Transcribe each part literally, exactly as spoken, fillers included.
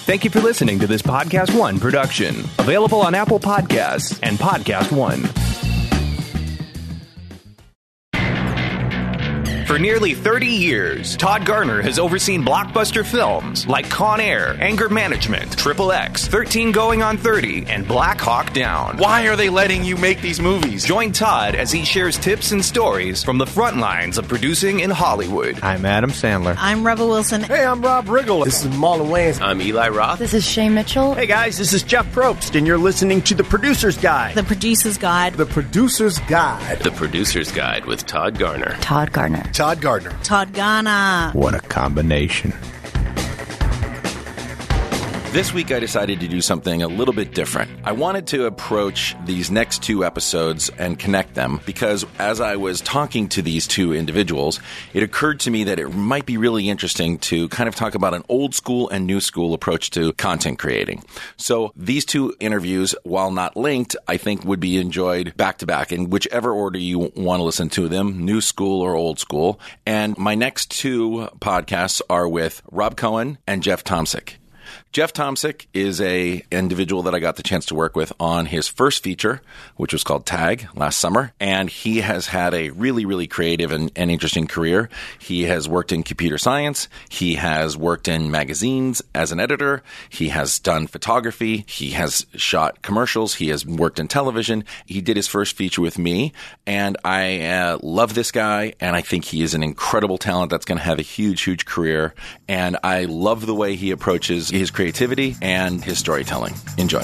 Thank you for listening to this Podcast One production. Available on Apple Podcasts and Podcast One. For nearly thirty years, Todd Garner has overseen blockbuster films like Con Air, Anger Management, Triple X, thirteen Going on thirty, and Black Hawk Down. Why are they letting you make these movies? Join Todd as he shares tips and stories from the front lines of producing in Hollywood. I'm Adam Sandler. I'm Rebel Wilson. Hey, I'm Rob Riggle. This is Marlon Wayans. I'm Eli Roth. This is Shay Mitchell. Hey guys, this is Jeff Probst, and you're listening to The Producer's Guide. The Producer's Guide. The Producer's Guide. The Producer's Guide with Todd Garner. Todd Garner. Todd Gardner. Todd Garner. What a combination. This week I decided to do something a little bit different. I wanted to approach these next two episodes and connect them because as I was talking to these two individuals, it occurred to me that it might be really interesting to kind of talk about an old school and new school approach to content creating. So these two interviews, while not linked, I think would be enjoyed back to back in whichever order you want to listen to them, new school or old school. And my next two podcasts are with Rob Cohen and Jeff Tomsic. Jeff Tomsic is a individual that I got the chance to work with on his first feature, which was called Tag last summer. And he has had a really, really creative and, and interesting career. He has worked in computer science. He has worked in magazines as an editor. He has done photography. He has shot commercials. He has worked in television. He did his first feature with me. And I uh, love this guy. And I think he is an incredible talent that's going to have a huge, huge career. And I love the way he approaches his creativity and his storytelling. Enjoy.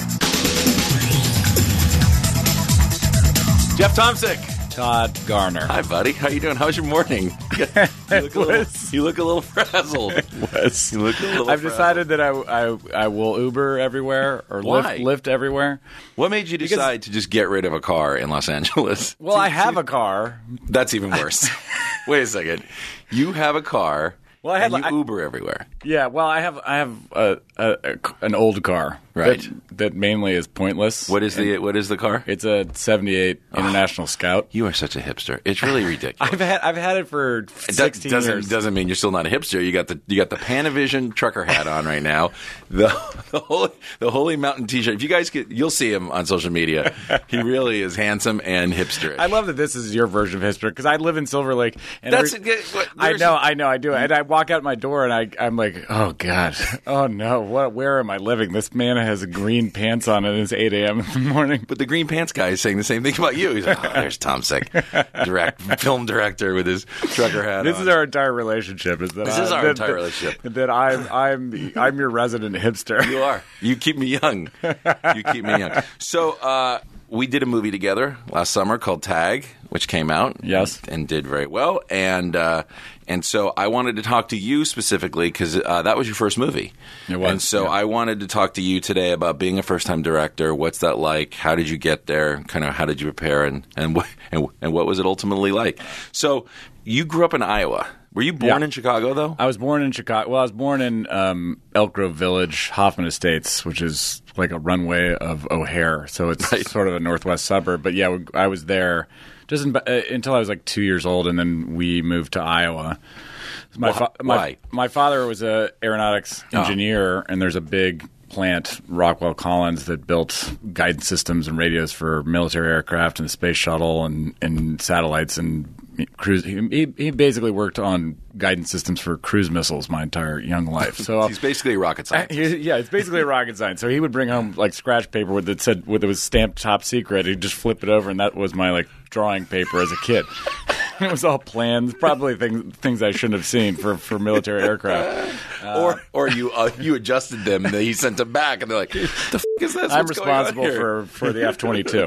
Jeff Tomsic. Todd Garner. Hi, buddy. How you doing? How's your morning? You look a little, you look a little frazzled. It was. You look a little I've frazzled. decided that I, I, I will Uber everywhere or Why? Lyft, Lyft everywhere. What made you decide because, to just get rid of a car in Los Angeles? Well, I have a car. That's even worse. Wait a second. You have a car. Well, I had, and you I, Uber everywhere. Yeah, well, I have I have a, a, a, an old car, right? That, that mainly is pointless. What is the What is the car? It's a seventy-eight International oh, Scout. You are such a hipster. It's really ridiculous. I've had I've had it for sixteen it doesn't, years. Doesn't mean you're still not a hipster. You got the you got the Panavision trucker hat on right now. The the holy, the Holy Mountain T-shirt. If you guys get, you'll see him on social media. He really is handsome and hipsterish. I love that this is your version of hipster because I live in Silver Lake. And That's every, what, I know, I know, I do. And I walk out my door and I I'm like, oh god, oh no, what? Where am I living? This man has green pants on and it's eight a.m. in the morning. But the green pants guy is saying the same thing about you. He's like, oh, there's Tomsic, direct film director with his trucker hat This on. is our entire relationship. Is that this I, is our that, entire that, relationship. That I'm I'm I'm your resident hipster. You are. You keep me young. You keep me young. So uh, we did a movie together last summer called Tag, which came out. Yes. And did very well. And uh, and so I wanted to talk to you specifically because uh, that was your first movie. It was. And so yeah. I wanted to talk to you today about being a first-time director. What's that like? How did you get there? Kind of how did you prepare? And and what, and, and what was it ultimately like? So you grew up in Iowa. Were you born yeah. in Chicago, though? I was born in Chicago. Well, I was born in um, Elk Grove Village, Hoffman Estates, which is like a runway of O'Hare. So it's right. sort of a northwest suburb. But yeah, I was there just in, uh, until I was like two years old, and then we moved to Iowa. My, fa- my, Why? my father was an aeronautics engineer, oh. and there's a big plant, Rockwell Collins, that built guidance systems and radios for military aircraft and the space shuttle and, and satellites and cruise. He, he basically worked on guidance systems for cruise missiles my entire young life. So he's basically a rocket scientist. Yeah, it's basically a rocket science. So he would bring home like scratch paper with it said with it was stamped top secret. He'd just flip it over, and that was my like drawing paper as a kid. It was all plans, probably things things I shouldn't have seen for, for military aircraft. Uh, or or you uh, you adjusted them, and he sent them back, and they're like, "The f- is this? I'm What's going on responsible here?" for, for the F twenty-two.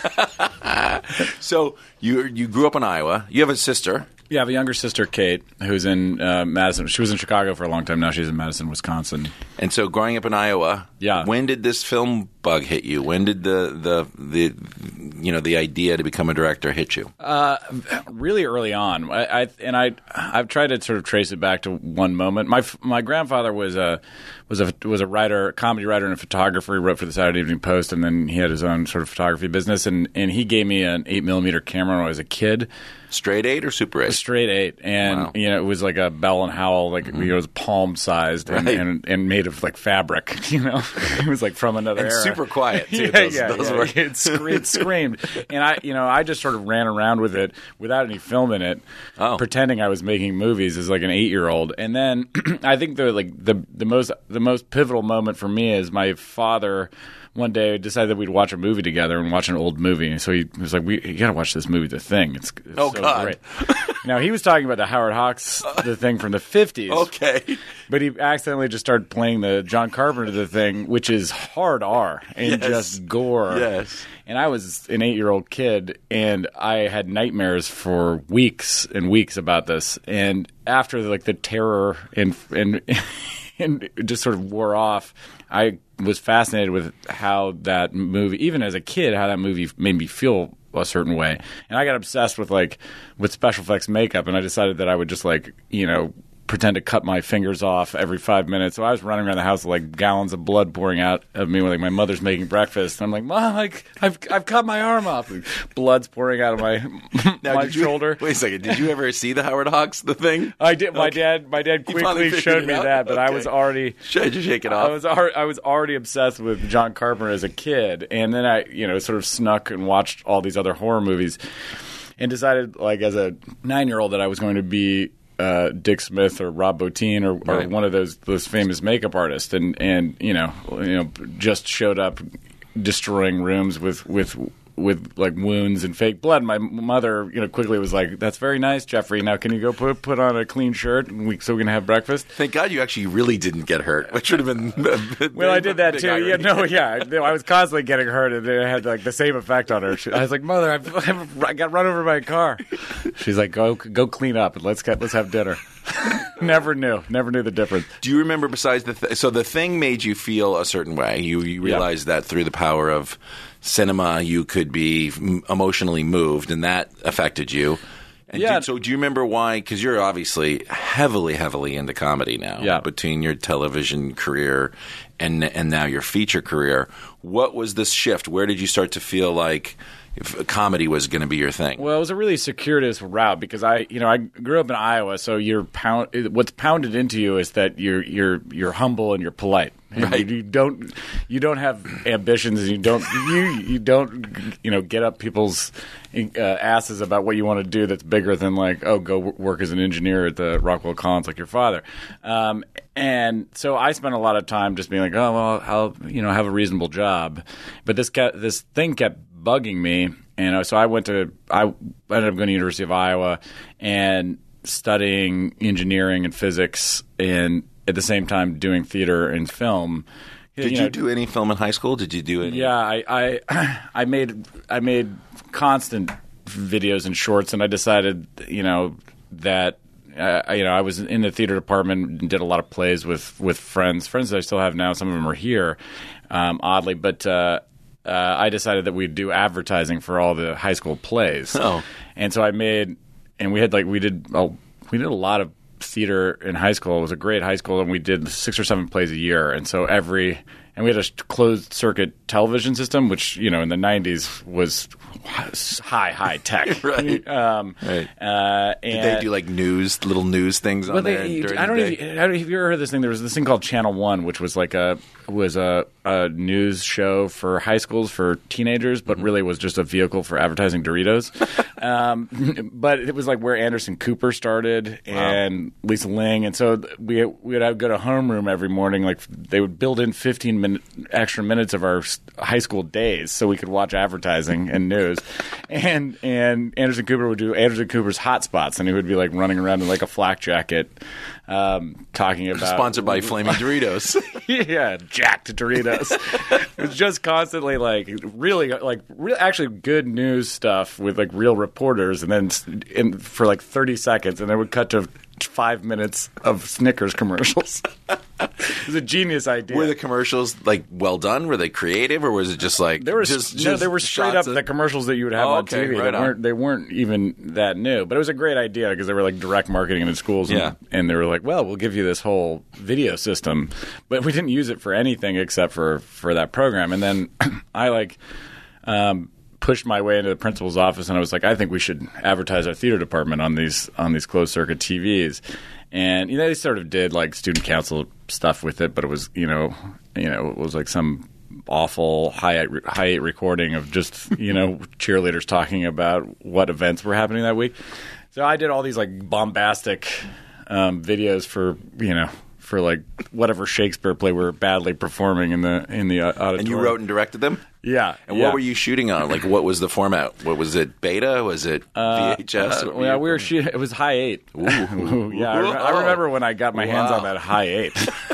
So you you grew up in Iowa. You have a sister. Yeah, I have a younger sister, Kate, who's in uh, Madison. She was in Chicago for a long time. Now she's in Madison, Wisconsin. And so growing up in Iowa, yeah. when did this film bug hit you? When did the, the, the you know, the idea to become a director hit you? Uh, really early on. I, I and I I've tried to sort of trace it back to one moment. My my grandfather was a was a was a writer, a comedy writer, and a photographer. He wrote for the Saturday Evening Post, and then he had his own sort of photography business. And, and he gave me an eight millimeter camera when I was a kid. Straight eight or Super eight? A straight eight, and Wow. you know it was like a Bell and Howell, like mm-hmm. you know, it was palm sized and, Right. and and made of like fabric. You know, it was like from another And era. super quiet too. yeah, those, yeah, those yeah. were It, scre- it screamed, and I, you know, I just sort of ran around with it without any film in it, Oh. pretending I was making movies as like an eight year old. And then I think the like the the most the most pivotal moment for me is my father. One day, decided that we'd watch a movie together and watch an old movie. So he was like, "We you got to watch this movie, The Thing. It's, it's Oh, so God. great." Now he was talking about the Howard Hawks, The Thing from the fifties. Okay. But he accidentally just started playing the John Carpenter The Thing, which is hard R and Yes. just gore. Yes. And I was an eight-year-old kid, and I had nightmares for weeks and weeks about this. And after like the terror and and and it just sort of wore off, I was fascinated with how that movie, even as a kid, how that movie made me feel a certain way. And I got obsessed with like with special effects makeup, and I decided that I would just like, you know, pretend to cut my fingers off every five minutes. So I was running around the house with like gallons of blood pouring out of me when like my mother's making breakfast. And I'm like, Mom, like I've I've cut my arm off. And blood's pouring out of my Now, my did you- shoulder. Wait a second. Did you ever see the Howard Hawks, The Thing? I did. My Okay. dad, my dad You finally quickly figured showed it me out? that, but I Okay. was already Should you shake it I off? was al- I was already obsessed with John Carpenter as a kid, and then I, you know, sort of snuck and watched all these other horror movies, and decided, like, as a nine-year-old, that I was going to be uh, Dick Smith or Rob Bottin or, or Right. one of those those famous makeup artists, and and you know, you know, just showed up destroying rooms with with. with like wounds and fake blood. My mother, you know, quickly was like, "That's very nice, Jeffrey. Now can you go put put on a clean shirt and we, so we can have breakfast?" Thank God you actually really didn't get hurt, which would have been. Well, I did that big too. irony. Yeah, no, yeah. I was constantly getting hurt, and it had like the same effect on her. She, I was like, "Mother, I've, I've, I got run over by a car." She's like, "Go, go clean up, and let's get let's have dinner." Never knew, never knew the difference. Do you remember? Besides the th- so the Thing made you feel a certain way. You you realized that through the power of cinema, you could be m- emotionally moved, and that affected you. And Yeah. do, so do you remember why? Because you're obviously heavily, heavily into comedy now. Yeah. Between your television career and and now your feature career, what was this shift? Where did you start to feel like if comedy was going to be your thing? Well, it was a really circuitous route because I, you know, I grew up in Iowa, so you're pound. What's pounded into you is that you're you're you're humble and you're polite. And Right. You, you don't you don't have ambitions, and you don't you you don't you know get up people's uh, asses about what you want to do that's bigger than like, oh, go w- work as an engineer at the Rockwell Collins like your father. Um, and so I spent a lot of time just being like, oh well, I'll you know have a reasonable job, but this kept, this thing kept bugging me, and uh, so I went to I ended up going to University of Iowa and studying engineering and physics, and at the same time doing theater and film. Did you, know, do any film in high school? Did you do any? Yeah, I, I I made I made constant videos and shorts, and I decided, you know, that uh, you know I was in the theater department and did a lot of plays with with friends, friends that I still have now. Some of them are here, um, oddly, but. Uh, Uh, I decided that we'd do advertising for all the high school plays. Oh. And so I made, and we had like, we did, oh, we did a lot of theater in high school. It was a great high school, and we did six or seven plays a year. And so every, and we had a closed circuit television system, which, you know, in the nineties was high, high tech. Right. Um, Right. Uh, Did and they do like news, little news things on well, there they, during I don't the know. day? If you, I don't know if you ever heard this thing. There was this thing called Channel One, which was like a was a, a news show for high schools for teenagers, but really was just a vehicle for advertising Doritos. um, but it was like where Anderson Cooper started and Lisa Ling, and so we we would have, go to homeroom every morning. Like they would build in fifteen minute, extra minutes of our s- high school days, so we could watch advertising and news. And and Anderson Cooper would do Anderson Cooper's Hot Spots, and he would be like running around in like a flak jacket, um, talking about Sponsored by Flaming Doritos. yeah, jacked Doritos. It was just constantly like really like re- actually good news stuff with like real reporters, and then s- in, for like thirty seconds, and then would cut to five minutes of Snickers commercials. It was a genius idea. Were the commercials like well done? Were they creative, or was it just like they were just, no, just they were straight up of... the commercials that you would have oh, on okay, T V. Right they on. weren't they weren't even that new, but it was a great idea because they were like direct marketing into schools. And, Yeah. and they were like, well, we'll give you this whole video system, but we didn't use it for anything except for for that program. And then I like. Um, pushed my way into the principal's office, and I was like, I think we should advertise our theater department on these on these closed circuit T Vs. And you know, they sort of did like student council stuff with it, but it was you know, you know, it was like some awful high high recording of just you know cheerleaders talking about what events were happening that week. So I did all these like bombastic um, videos for you know. for like whatever Shakespeare play we're badly performing in the in the auditorium. And you wrote and directed them? Yeah. And yeah. what were you shooting on? Like, what was the format? What was it? Beta? Was it Uh, V H S? uh, yeah, we were shooting. It was high eight. Ooh. yeah, I, re- I remember when I got my hands Wow. on that high eight.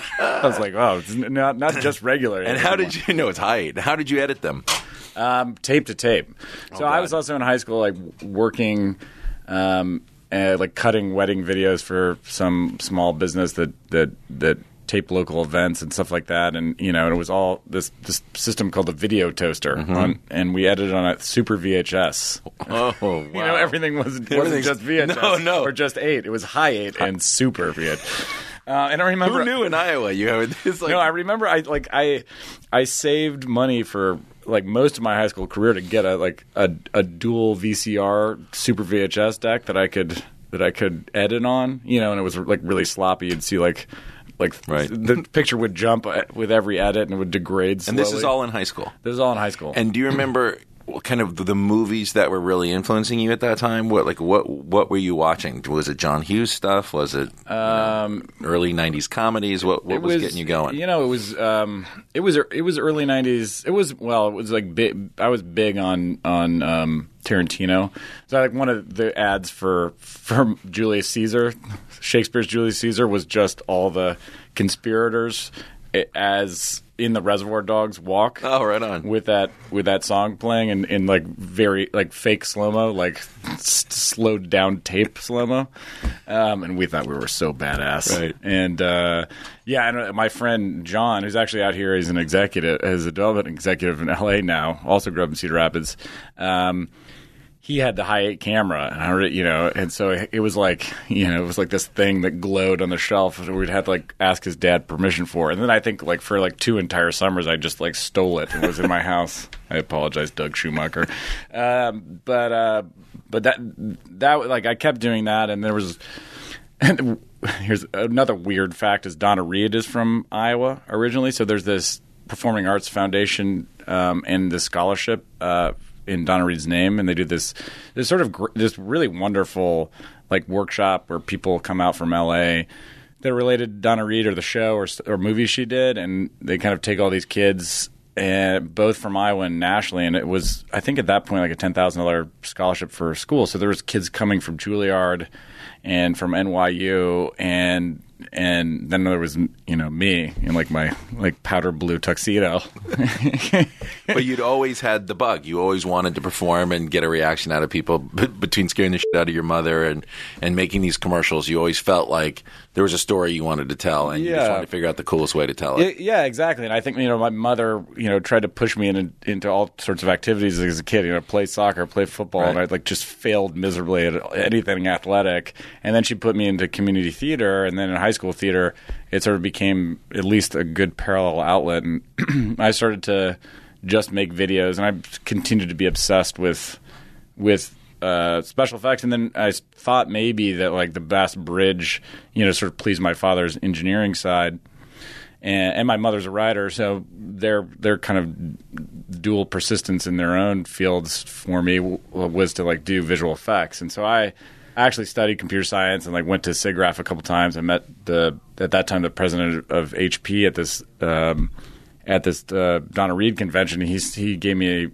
I was like, oh, it's not not just regular. And how did you know it's high eight? How did you edit them? Um, tape to tape. So Oh, I God. was also in high school, like working, um, uh, like cutting wedding videos for some small business that that that. tape local events and stuff like that, and you know, and it was all this this system called the video toaster, Mm-hmm. on, and we edited on a super V H S. Oh, wow. You know, everything wasn't, wasn't Everything's- just V H S no, no. or just eight. It was high eight and super V H S. Uh, and I remember Who knew in Iowa you had this? Like, no, I remember I like I I saved money for like most of my high school career to get a like a, a dual V C R super V H S deck that I could that I could edit on, you know, and it was like really sloppy. You'd see like like Right. the picture would jump with every edit and it would degrade slowly. and this is all in high school. This is all in high school. And do you remember what kind of the movies that were really influencing you at that time? What like what what were you watching? Was it John Hughes stuff? Was it um, you know, early nineties comedies? What what It was, getting you going? You know, it was um, it was it was early nineties. It was well, it was like big, I was big on on um, Tarantino. So like one of the ads for for Julius Caesar, Shakespeare's Julius Caesar was just all the conspirators as in the Reservoir Dogs walk. Oh, right on. With that with that song playing in, in like very like fake slow mo, like s- slowed down tape slow mo, um, and we thought we were so badass. Right. And uh, yeah, and uh, my friend John, who's actually out here, he's an executive, as a development executive in L A now. Also grew up in Cedar Rapids. Um, he had the high eight camera, and I re- you know, and so it was like, you know, it was like this thing that glowed on the shelf that we'd have to like ask his dad permission for. And then I think like for like two entire summers, I just like stole it. It was in my house. I apologize, Doug Schumacher. Um, but uh, but that that like I kept doing that, and there was. And here's another weird fact: is Donna Reed is from Iowa originally, so there's this Performing Arts Foundation um, and this scholarship. Uh, in Donna Reed's name, and they do this this sort of gr- this really wonderful like workshop where people come out from L A that are related to Donna Reed or the show or or movies she did, and they kind of take all these kids, and both from Iowa and nationally, and it was I think at that point like a ten thousand dollar scholarship for a school. So there was kids coming from Juilliard and from N Y U, and and then there was you know me in like my like powder blue tuxedo. But you'd always had the bug. You always wanted to perform and get a reaction out of people. B- between scaring the shit out of your mother and, and making these commercials, you always felt like there was a story you wanted to tell, and you just Yeah. wanted to figure out the coolest way to tell it. Yeah, yeah, exactly. And I think you know my mother, you know, tried to push me in, into all sorts of activities as a kid. You know, play soccer, play football, Right. and I like just failed miserably at anything athletic. And then she put me into community theater, and then in high school theater, it sort of became at least a good parallel outlet. And I started to just make videos, and I continued to be obsessed with with. Uh, special effects, and then I thought maybe that like the Bass Bridge, you know, sort of pleased my father's engineering side, and, and my mother's a writer, so their their kind of dual persistence in their own fields for me w- was to like do visual effects, and so I actually studied computer science and like went to SIGGRAPH a couple times. I met the at that time the president of H P at this um, at this uh, Donna Reed convention. He he gave me a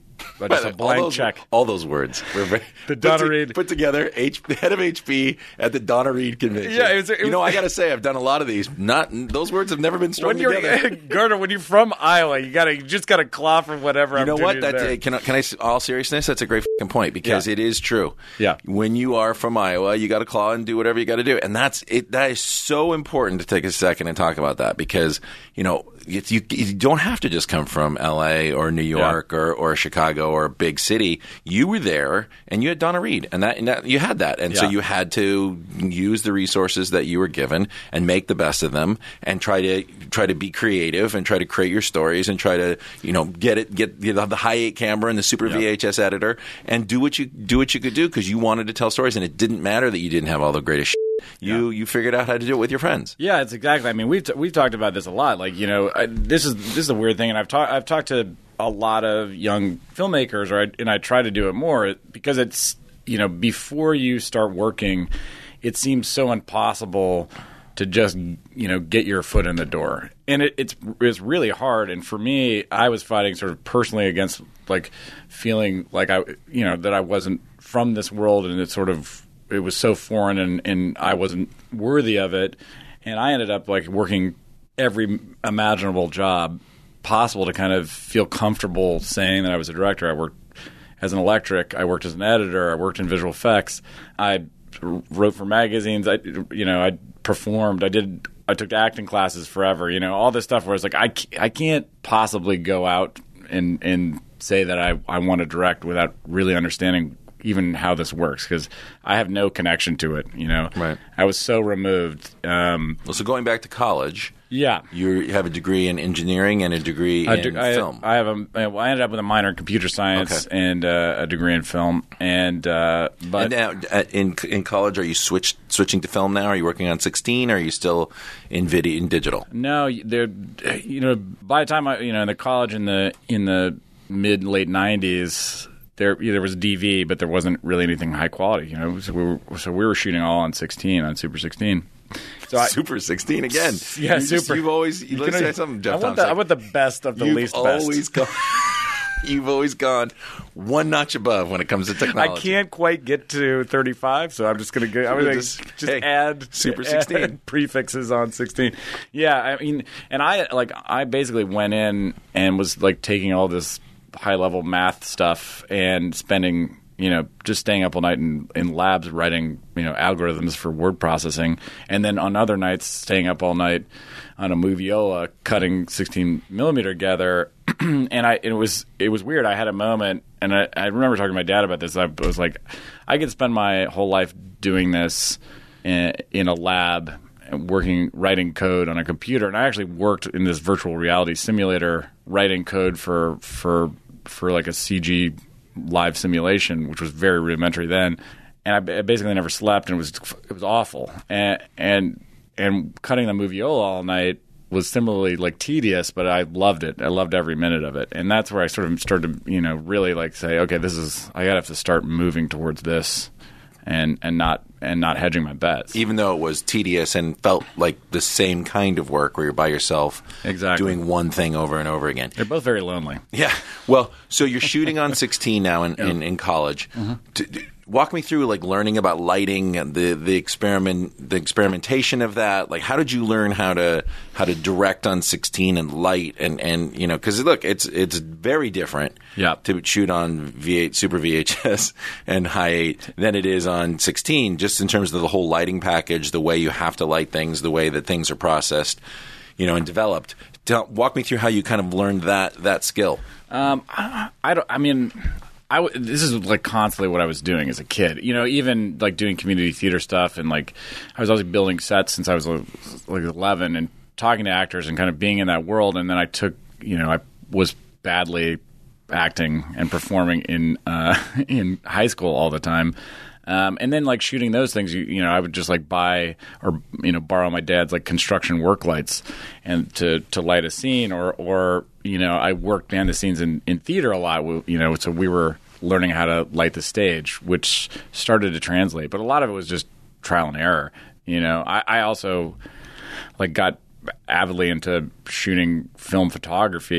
uh, just a all blank those, check. All those words were very, The put Donna to- Reed. put together. H, the head of H P at the Donna Reed convention. Yeah, it was- it you know, was- I got to say, I've done a lot of these. Not those words have never been strung When you're together. Gardner, when you're from Iowa, you gotta you just gotta claw for whatever. You know what? opportunity is That there. can I, can I? All seriousness, that's a great fucking point because Yeah. it is true. Yeah. When you are from Iowa, you got to claw and do whatever you got to do, and that's it. That is so important to take a second and talk about that because you know it's, you you don't have to just come from L A or New York Yeah. or, or Chicago or a big city. You were there, and you had Donna Reed, and that, and that you had that, and so Yeah. you had to use the resources that you were given and make the best of them, and try to try to be creative and try to create your stories and try to you know get it get you know, the high eight camera and the super Yeah. V H S editor and do what you do what you could do because you wanted to tell stories, and it didn't matter that you didn't have all the greatest shit. You you figured out how to do it with your friends. Yeah, it's exactly. I mean, we've t- we've talked about this a lot. Like, you know, I, this is this is a weird thing, and I've talked I've talked to a lot of young filmmakers, or I, and I try to do it more because it's you know before you start working, it seems so impossible to just you know get your foot in the door, and it, it's it's really hard. And for me, I was fighting sort of personally against like feeling like I you know that I wasn't from this world, and it's sort of it was so foreign and, and I wasn't worthy of it. And I ended up like working every imaginable job possible to kind of feel comfortable saying that I was a director. I worked as an electric. I worked as an editor. I worked in visual effects. I wrote for magazines. I, you know, I performed. I did. I took acting classes forever. You know, all this stuff where it's like I, I can't possibly go out and and say that I, I want to direct without really understanding even how this works because I have no connection to it. You know, Right. I was so removed. Um, Well, so going back to college, yeah. you have a degree in engineering and a degree I, in do- I, film. I have a. Well, I ended up with a minor in computer science Okay. and uh, a degree in film. And uh, but and now, uh, in in college, are you switched switching to film now? Are you working on sixteen? Or are you still in video in digital? no, there. You know, by the time I, you know, in the college in the in the mid late nineties. There, there was D V, but there wasn't really anything high quality. You know, so we were, so we were shooting all on sixteen, on Super sixteen. So I, Super sixteen again. yeah, you just- Super. You've always you, let's can- say something, Jeff I want, Thompson. the, I want the best of the you've least always best. gone. You've always gone one notch above when it comes to technology. I can't quite get to thirty-five, so I'm just going to go. I'm We'll going to just- just, hey, add Super add sixteen. prefixes on sixteen. Yeah, I mean, and I like I basically went in and was like taking all this high level math stuff and spending you know just staying up all night in, in labs writing you know algorithms for word processing, and then on other nights staying up all night on a Moviola cutting sixteen millimeter together. and I it was it was weird. I had a moment, and I, I remember talking to my dad about this. I was like, I could spend my whole life doing this in, in a lab, and working writing code on a computer. And I actually worked in this virtual reality simulator writing code for for for like a C G live simulation, which was very rudimentary then. And I b- I basically never slept, and it was it was awful. And and and cutting the Moviola all night was similarly like tedious, but I loved it. I loved every minute of it, and that's where I sort of started to, you know, really like say, okay, this is I gotta have to start moving towards this, and and not and not hedging my bets. Even though it was tedious and felt like the same kind of work where you're by yourself, Exactly. doing one thing over and over again. They're both very lonely. Yeah. Well, so you're shooting on sixteen now in, in, in college. D- d- walk me through like learning about lighting and the the experiment the experimentation of that. Like, how did you learn how to how to direct on sixteen and light and, and you know because look, it's it's very different. Yeah. To shoot on V eight Super V H S and high eight than it is on sixteen. Just in terms of the whole lighting package, the way you have to light things, the way that things are processed, you know, and developed. Tell, walk me through how you kind of learned that that skill. Um, I, I don't. I mean, I w- this is like constantly what I was doing as a kid. You know, even like doing community theater stuff, and like I was always building sets since I was like eleven, and talking to actors and kind of being in that world. And then I took, you know, I was badly acting and performing in uh, in high school all the time. Um, and then like shooting those things, you, you know, I would just like buy or you know borrow my dad's like construction work lights and to, to light a scene, or or you know I worked behind the scenes in, in theater a lot. You know, so we were learning how to light the stage, which started to translate. But a lot of it was just trial and error. You know, I, I also like got avidly into shooting film photography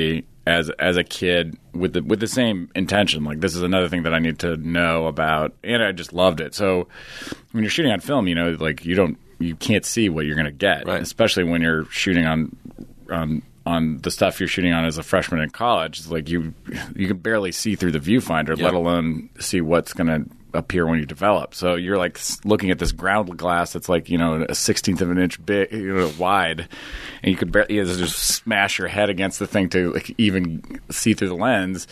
as as a kid with the with the same intention. Like, this is another thing that I need to know about, and I just loved it. So when you're shooting on film, you know, like you don't you can't see what you're going to get, right. especially when you're shooting on on on the stuff you're shooting on as a freshman in college. It's like you you can barely see through the viewfinder, yep. let alone see what's going to appear when you develop. So you're like looking at this ground glass that's like, you know, a sixteenth of an inch big, you know, wide, and you could barely you just smash your head against the thing to like even see through the lens,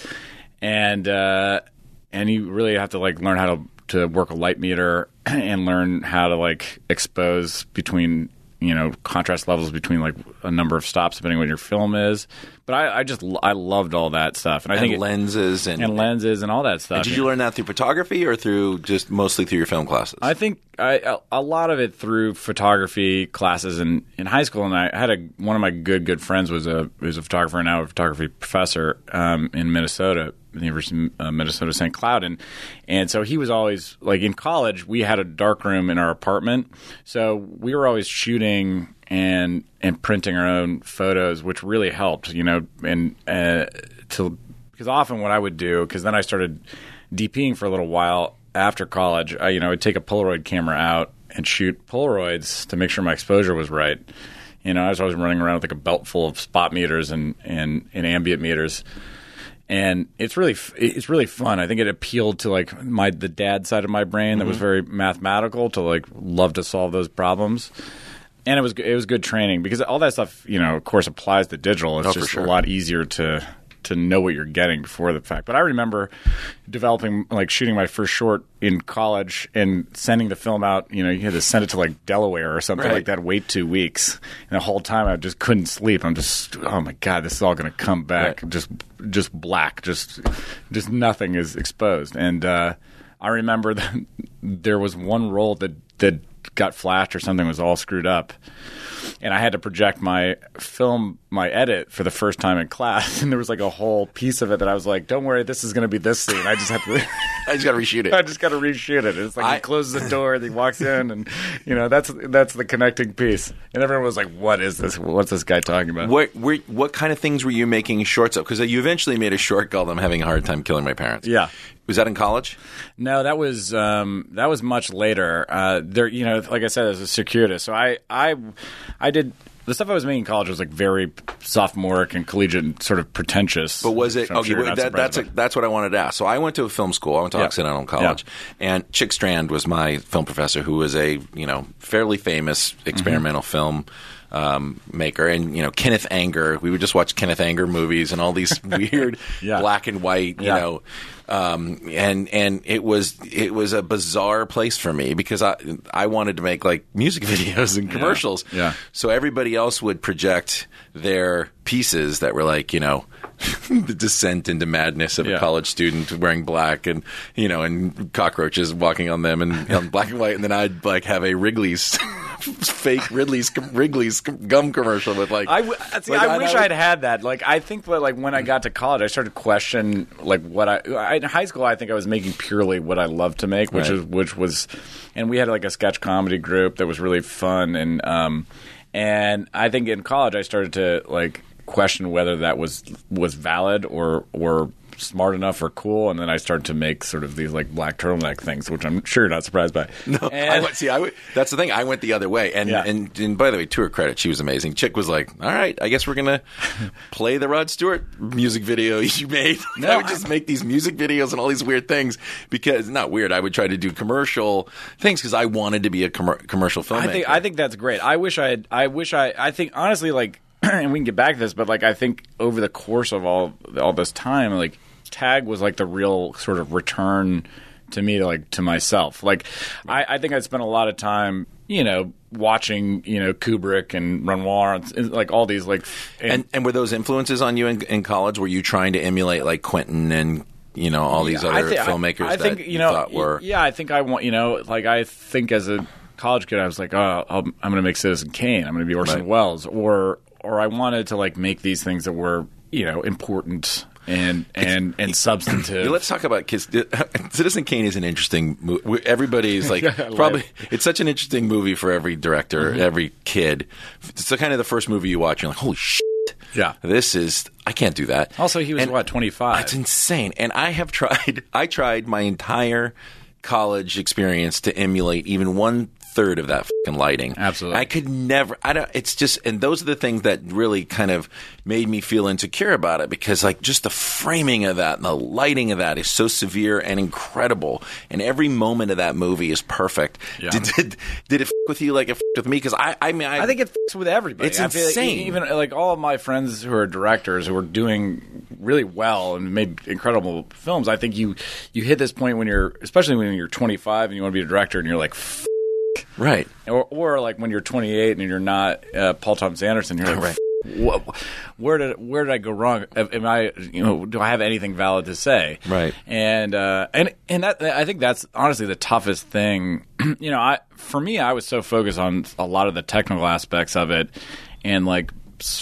and uh, and you really have to like learn how to to work a light meter and learn how to like expose between, you know, contrast levels between like a number of stops depending on what your film is. But I, I just I loved all that stuff, and I and think it, lenses and, and lenses and all that stuff. And did you learn that through photography or through just mostly through your film classes? I think I, a, a lot of it through photography classes in, in high school, and I had a one of my good good friends was a was a photographer and now a photography professor um, in Minnesota. The University of uh, Minnesota Saint Cloud, and and so he was always like in college. We had a dark room in our apartment, so we were always shooting and and printing our own photos, which really helped, you know. And uh, to because often what I would do, because then I started DPing for a little while after college. I, you know, I'd take a Polaroid camera out and shoot Polaroids to make sure my exposure was right. You know, I was always running around with like a belt full of spot meters and and, and ambient meters. And it's really it's really fun. I think it appealed to like my the dad side of my brain that mm-hmm. was very mathematical, to like love to solve those problems. And it was it was good training because all that stuff, you know, of course, applies to digital. It's oh, just for sure. a lot easier to to know what you're getting before the fact. But I remember developing, like shooting my first short in college and sending the film out. You know, you had to send it to like Delaware or something right. like that, wait two weeks. And the whole time I just couldn't sleep. I'm just, oh my God, this is all going to come back. Right. Just just black. Just just nothing is exposed. And uh, I remember that there was one roll that, that got flashed or something, was all screwed up. And I had to project my film, my edit for the first time in class. And there was like a whole piece of it that I was like, don't worry, this is going to be this scene. I just have to I just got to reshoot it. I just got to reshoot it. It's like I, he closes the door and he walks in, and you know, that's that's the connecting piece. And everyone was like, what is this? What's this guy talking about? What were, what kind of things were you making shorts of? Because you eventually made a short called I'm Having a Hard Time Killing My Parents. Yeah. Was that in college? No, that was um, that was much later. Uh, there, you know, like I said, as a circuitous. So I, I, I did the stuff I was making in college was like very sophomoric and collegiate, and sort of pretentious. But was it so okay? sure Well, that, that's a, that's what I wanted to ask. So I went to a film school. I went to Yeah. Occidental College, Yeah. and Chick Strand was my film professor, who was a you know fairly famous experimental Mm-hmm. film. Um, maker and you know Kenneth Anger. We would just watch Kenneth Anger movies and all these weird Yeah. black and white, you Yeah. know, um, and and it was it was a bizarre place for me because I I wanted to make like music videos and commercials. Yeah. Yeah. So everybody else would project their pieces that were like you know the descent into madness of Yeah. a college student wearing black and you know and cockroaches walking on them and on black and white, and then I'd like have a Wrigley's. fake Ridley's Wrigley's gum commercial with like. I, w- see, like, I I wish know- I'd had that. Like, I think that, like when I got to college, I started to question like what I, I in high school. I think I was making purely what I loved to make, which Right. is which was, and we had like a sketch comedy group that was really fun, and um, and I think in college I started to like question whether that was was valid or or. smart enough or cool, and then I started to make sort of these like black turtleneck things, which I'm sure you're not surprised by. No, and, I went, see, I went, that's the thing. I went the other way, and, Yeah. and and by the way, to her credit, she was amazing. Chick was like, "All right, I guess we're gonna play the Rod Stewart music video you made." No, I would just make these music videos and all these weird things because not weird. I would try to do commercial things because I wanted to be a commer- commercial filmmaker. I think I think that's great. I wish I had, I wish I I think honestly like and we can get back to this, but like I think over the course of all all this time, like Tag was like the real sort of return to me, like to myself. Like I, I think I spent a lot of time, you know, watching, you know, Kubrick and Renoir, and, like all these like and, And and were those influences on you in, in college? Were you trying to emulate like Quentin and you know all these other I thi- filmmakers I, I think that you know, thought were? yeah, I think I want you know, like I think as a college kid, I was like, oh, I'll, I'm going to make Citizen Kane. I'm going to be Orson Right. Welles, or or I wanted to like make these things that were you know important and and and substantive. Yeah, let's talk about kids. Citizen Kane is an interesting movie. Everybody's like probably it's such an interesting movie for every director, Mm-hmm. every kid. It's the kind of the first movie you watch, you're like, holy shit. Yeah. This is, I can't do that. Also, he was, And what, twenty-five? That's insane. And I have tried, I tried my entire college experience to emulate even one third of that fucking lighting. Absolutely. I could never, I don't, it's just, and those are the things that really kind of made me feel insecure about it, because like just the framing of that and the lighting of that is so severe and incredible. And every moment of that movie is perfect. Yeah. Did, did, did it f- with you like it f- with me? Because I, I mean, I, I think it fits with everybody. It's I feel like insane. even like all of my friends who are directors who are doing really well and made incredible films. I think you you hit this point when you're, especially when you're twenty-five and you want to be a director, and you're like, F- right, or or like when you're twenty-eight and you're not uh, Paul Thomas Anderson, you're like, right. What, where did where did I go wrong? Am I, you know, do I have anything valid to say? Right. And uh, and and that, I think that's honestly the toughest thing. You know, I for me, I was so focused on a lot of the technical aspects of it, and like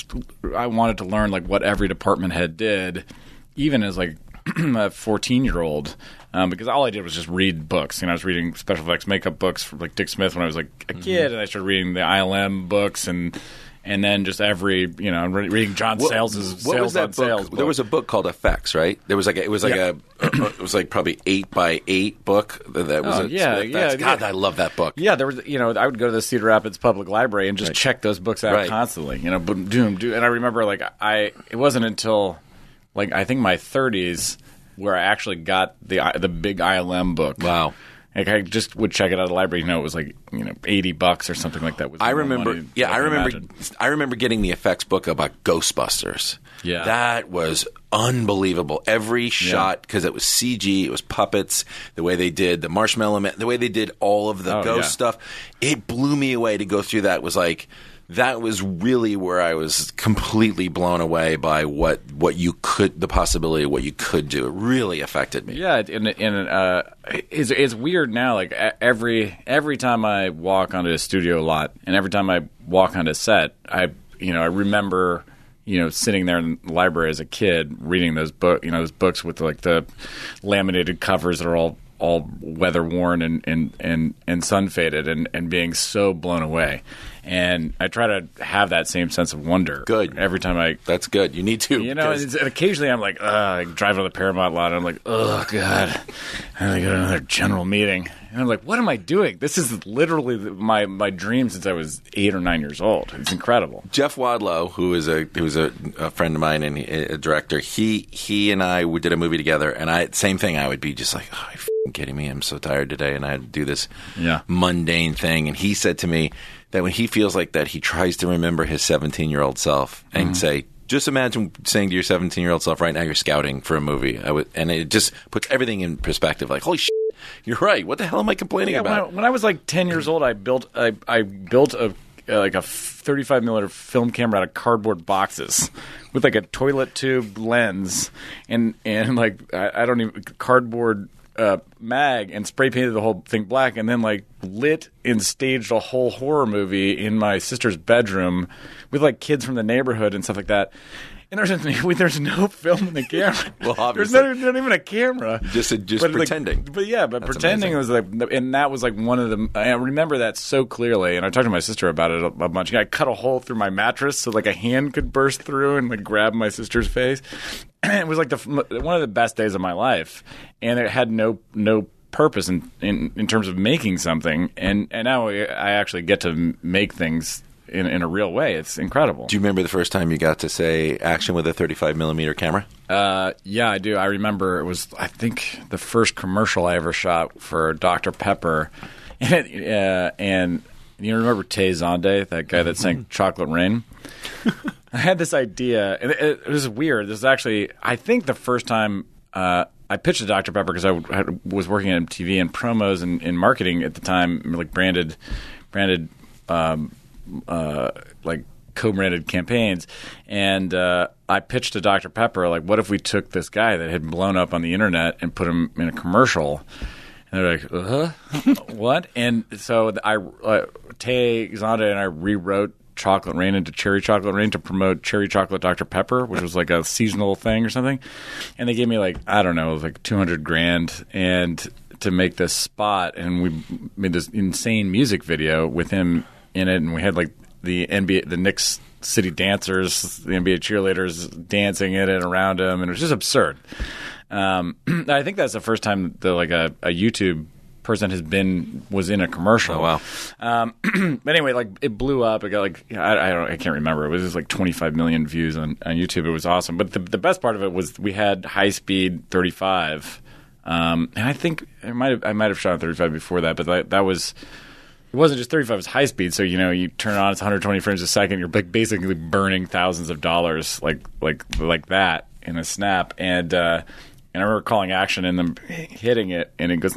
I wanted to learn like what every department head did, even as like a fourteen year old. Um, because all I did was just read books. You know, I was reading special effects makeup books from like Dick Smith when I was like a kid, mm-hmm. and I started reading the I L M books, and and then just every, you know, re- reading John What- Sales's what Sales was that on book? Sales book. There was a book called Effects, right? There was like a, it was like Yeah. a it was like probably eight by eight book. That that was Oh, a, yeah, like, yeah, that's- God, yeah. I love that book. Yeah, there was. You know, I would go to the Cedar Rapids Public Library and just Right. check those books out Right. constantly. You know, boom, doom, doom. And I remember, like, I it wasn't until like I think my thirties where I actually got the the big I L M book. Wow. Like I just would check it out of the library. You know, it was like, you know, eighty bucks or something like that. Was I more remember, money yeah, than I can remember, imagine. I remember getting the effects book about Ghostbusters. Yeah. that was unbelievable. Every shot, because it was C G, it was puppets. The way they did the Marshmallow Man, the way they did all of the Oh, ghost yeah. stuff, it blew me away to go through that. It was like. That was really where I was completely blown away by what, what you could, the possibility of what you could do. It really affected me. Yeah, and and uh, it's it's weird now. Like e- every every time I walk onto a studio lot, and every time I walk onto set, I you know I remember you know sitting there in the library as a kid reading those book you know those books with like the laminated covers that are all all weather worn and and and, and sun faded, and, and being so blown away. And I try to have that same sense of wonder. Good. Every time I That's good. You need to. You know, because- it's, and occasionally I'm like, ugh, I drive on the Paramount lot, and I'm like, oh, God, and I go to another general meeting. And I'm like, what am I doing? This is literally the- my, my dream since I was eight or nine years old. It's incredible. Jeff Wadlow, who is a who was a, a friend of mine and he- a director, he he and I we did a movie together, and I same thing. I would be just like, oh, are you f***ing kidding me? I'm so tired today, and I had to do this Yeah. mundane thing. And he said to me that when he feels like that, he tries to remember his seventeen year old self and Mm-hmm. say, just imagine saying to your seventeen year old self right now, you're scouting for a movie. I would, and it just puts everything in perspective. Like, holy shit, you're right. What the hell am I complaining Yeah, when, I, about? when I was like ten years old, I built I, I built a uh, like a thirty-five millimeter film camera out of cardboard boxes with like a toilet tube lens and and like I, I don't even cardboard uh, mag, and spray painted the whole thing black, and then like lit and staged a whole horror movie in my sister's bedroom with like kids from the neighborhood and stuff like that. And there's there's no film in the camera. Well, there's obviously. not, not even a camera. Just- just But, like, pretending. but yeah, but That's pretending amazing. was like, and that was like one of the. I remember that so clearly, and I talked to my sister about it a, a bunch. I cut a hole through my mattress so like a hand could burst through and like grab my sister's face. It was like the one of the best days of my life, and it had no no purpose in in, in terms of making something. And and now I actually get to m- make things in in a real way. It's incredible. Do you remember the first time you got to say action with a thirty-five millimeter camera? Uh, yeah, I do. I remember it was, I think, the first commercial I ever shot for Doctor Pepper. And, it, uh, and you remember Tay Zonde, that guy that sang Chocolate Rain? I had this idea, and it, it was weird. This is actually, I think, the first time uh, I pitched to Doctor Pepper because I had, was working at M T V and promos and, and marketing at the time, like branded, branded, um, uh, like co-branded campaigns, and uh, I pitched to Doctor Pepper, like, what if we took this guy that had blown up on the internet and put him in a commercial? And they're like, uh-huh, what? And so I, uh, Tay Zonda and I rewrote Chocolate Rain into Cherry Chocolate Rain to promote Cherry Chocolate Doctor Pepper, which was like a seasonal thing or something. And they gave me like, I don't know, like two hundred grand and to make this spot. And we made this insane music video with him in it. And we had like the N B A, the Knicks city dancers, the N B A cheerleaders dancing in and around him, and it was just absurd. Um, I think that's the first time that like a, a YouTube person has been was in a commercial. Oh, wow. Um, but anyway, like it blew up. It got like I, I don't I can't remember. It was just like twenty-five million views on, on YouTube. It was awesome. But the the best part of it was we had high speed thirty-five, um, and I think I might have I might have shot on thirty-five before that. But that, that was it wasn't just thirty-five. It was high speed. So you know you turn it on, it's one hundred twenty frames a second. You're like basically burning thousands of dollars like like like that in a snap. And uh, and I remember calling action and them hitting it, and it goes.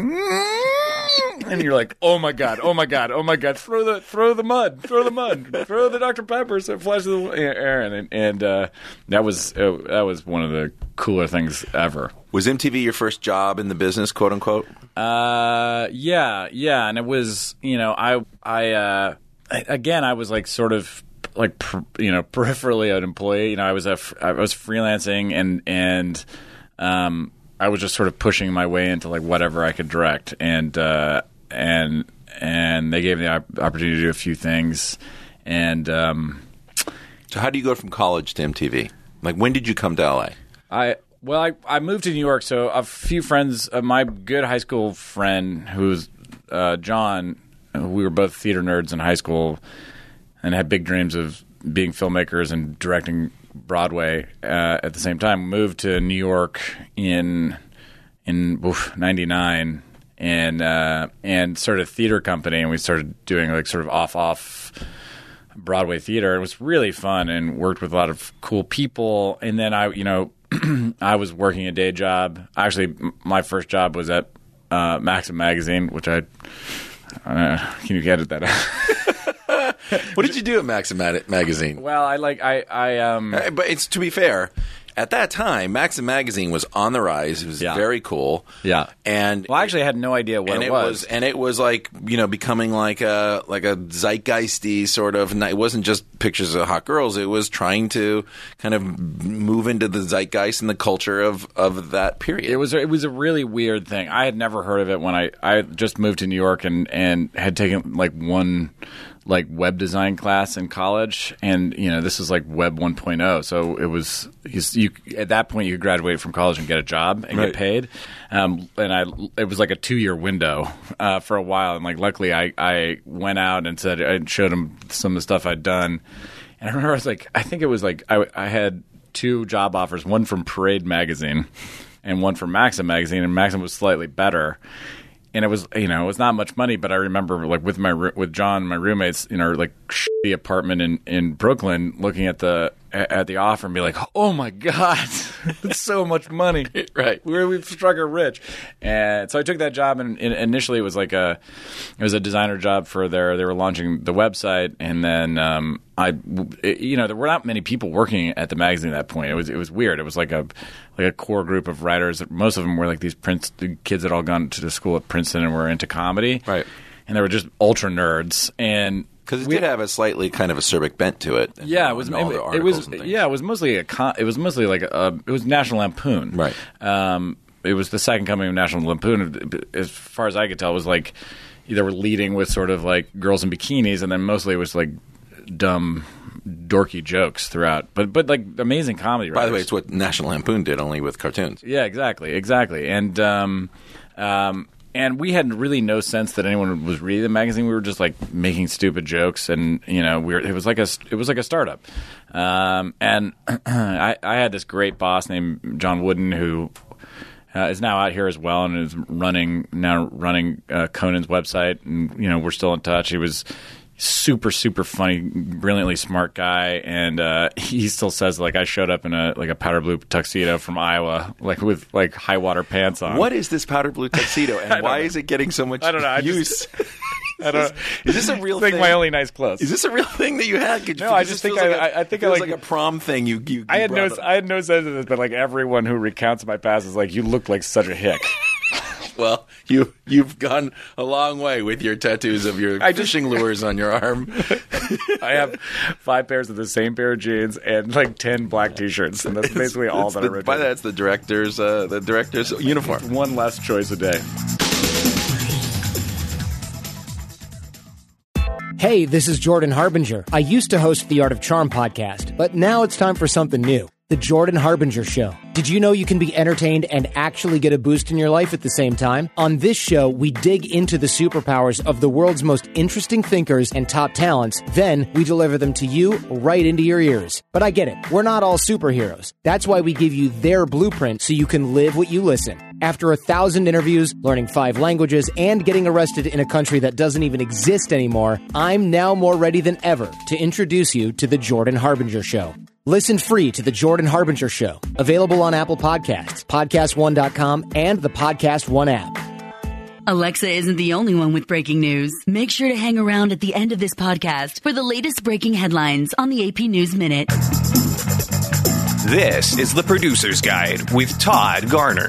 And you're like, oh my god, oh my god, oh my god! Throw the, throw the mud, throw the mud, throw the Doctor Pepper so it flies through the air, and and uh, that was uh, that was one of the cooler things ever. Was M T V your first job in the business, quote unquote? Uh, yeah, yeah, and it was, you know, I I uh, again, I was like sort of like per, you know peripherally an employee. You know, I was a I was freelancing and and um. I was just sort of pushing my way into like whatever I could direct, and uh, and and they gave me the opportunity to do a few things. And um, so, how do you go from college to M T V? Like, when did you come to L A? I well, I, I moved to New York, so a few friends, uh, my good high school friend, who's uh, John, we were both theater nerds in high school, and had big dreams of being filmmakers and directing Broadway uh, at the same time. Moved to New York in in ninety-nine and uh, and started a theater company, and we started doing like sort of off off Broadway theater. It was really fun and worked with a lot of cool people. And then I you know I was working a day job. Actually, my first job was at uh, Maxim Magazine, which I uh, can you edit that out? What did you do at Maxim Magazine? Well, I like I I um. Uh, But it's to be fair, at that time, Maxim Magazine was on the rise. It was Yeah. very cool. Yeah. and Well, I actually had no idea what and it, it was. and it was like you know becoming like a like a zeitgeisty sort of. It wasn't just pictures of hot girls. It was trying to kind of move into the zeitgeist and the culture of, of that period. It was it was a really weird thing. I had never heard of it when I, I just moved to New York and, and had taken like one like web design class in college, and you know this is like web one point oh. So it was you, you at that point you could graduate from college and get a job and Right. get paid. Um, and I it was like a two year window uh, for a while, and like luckily I, I went out and said I showed them some of the stuff I'd done, and I remember I was like I think it was like I, I had two job offers, one from Parade Magazine and one from Maxim Magazine, and Maxim was slightly better. And it was, you know, it was not much money, but I remember, like, with my with John, my roommates, in our like shitty apartment in, in Brooklyn, looking at the at the offer and be like, "Oh my god, it's so much money!" Right. We're, we've struck it rich, and so I took that job. And, and initially, it was like a it was a designer job for their. They were launching the website, and then um, I, it, you know, there were not many people working at the magazine at that point. It was it was weird. It was like a like a core group of writers. Most of them were like these Princeton kids that all gone to the school at Princeton and were into comedy, Right. And they were just ultra nerds, and Because it we- did have a slightly kind of acerbic bent to it. yeah, it was. and all the It, it articles was. and things. Yeah, it was mostly a. Con- it was mostly like a. It was National Lampoon. Right. Um, it was the second coming of National Lampoon. As far as I could tell, it was like they were leading with sort of like girls in bikinis, and then mostly it was like dumb, dorky jokes throughout. But but like amazing comedy. By the way, writers. it's what National Lampoon did, only with cartoons. Yeah, exactly, exactly. And um, um, and we had really no sense that anyone was reading the magazine. We were just like making stupid jokes, and you know, we were, it was like a it was like a startup. Um, and I, I had this great boss named John Wooden who uh, is now out here as well, and is running now running uh, Conan's website, and you know, we're still in touch. He was super super funny, brilliantly smart guy, and uh, he still says like I showed up in a like a powder blue tuxedo from Iowa, like with like high water pants on. What is this powder blue tuxedo, and why know. is it getting so much I don't know. I use? just- I don't. Is this a real It's like thing? my only nice clothes. Is this a real thing that you had? Could you- No, I this just think feels I- like a- I- I think it I feels like- like a prom thing. You, you, I you had no. brought up. I had no sense of this, but like everyone who recounts my past is like, you look like such a hick. Well, you you've gone a long way with your tattoos of your I just- fishing lures on your arm. I have five pairs of the same pair of jeans and like ten black T-shirts, and that's basically all It's that the, I read. by that's the director's uh, the director's uniform. One less choice a day. Hey, this is Jordan Harbinger. I used to host the Art of Charm podcast, but now it's time for something new. The Jordan Harbinger Show. Did you know you can be entertained and actually get a boost in your life at the same time? On this show, we dig into the superpowers of the world's most interesting thinkers and top talents. Then we deliver them to you right into your ears. But I get it. We're not all superheroes. That's why we give you their blueprint so you can live what you listen. After a thousand interviews, learning five languages, and getting arrested in a country that doesn't even exist anymore, I'm now more ready than ever to introduce you to The Jordan Harbinger Show. Listen free to The Jordan Harbinger Show. Available on Apple Podcasts, podcast one dot com, and the Podcast One app. Alexa isn't the only one with breaking news. Make sure to hang around at the end of this podcast for the latest breaking headlines on the A P News Minute. This is The Producer's Guide with Todd Garner.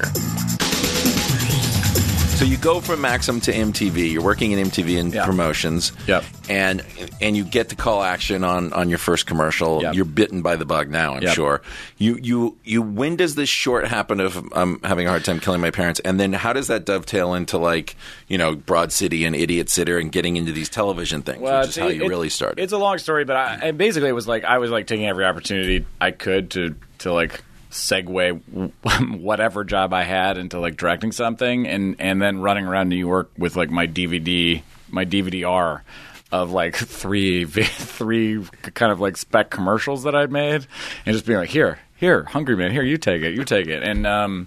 So you go from Maxim to M T V. You're working in M T V in Yeah. promotions. Yep. And and you get to call action on, on your first commercial. Yep. You're bitten by the bug now, I'm Yep. sure. You you you. When does this short happen of um, having a hard time killing my parents? And then how does that dovetail into, like, you know, Broad City and Idiot Sitter and getting into these television things, which is how it- you it- really started? It's a long story, but I, and basically it was like I was like taking every opportunity I could to to like segue whatever job I had into like directing something, and and then running around New York with like my D V D my D V D R of like three three kind of like spec commercials that I'd made, and just being like, here here Hungry Man, here, you take it you take it and um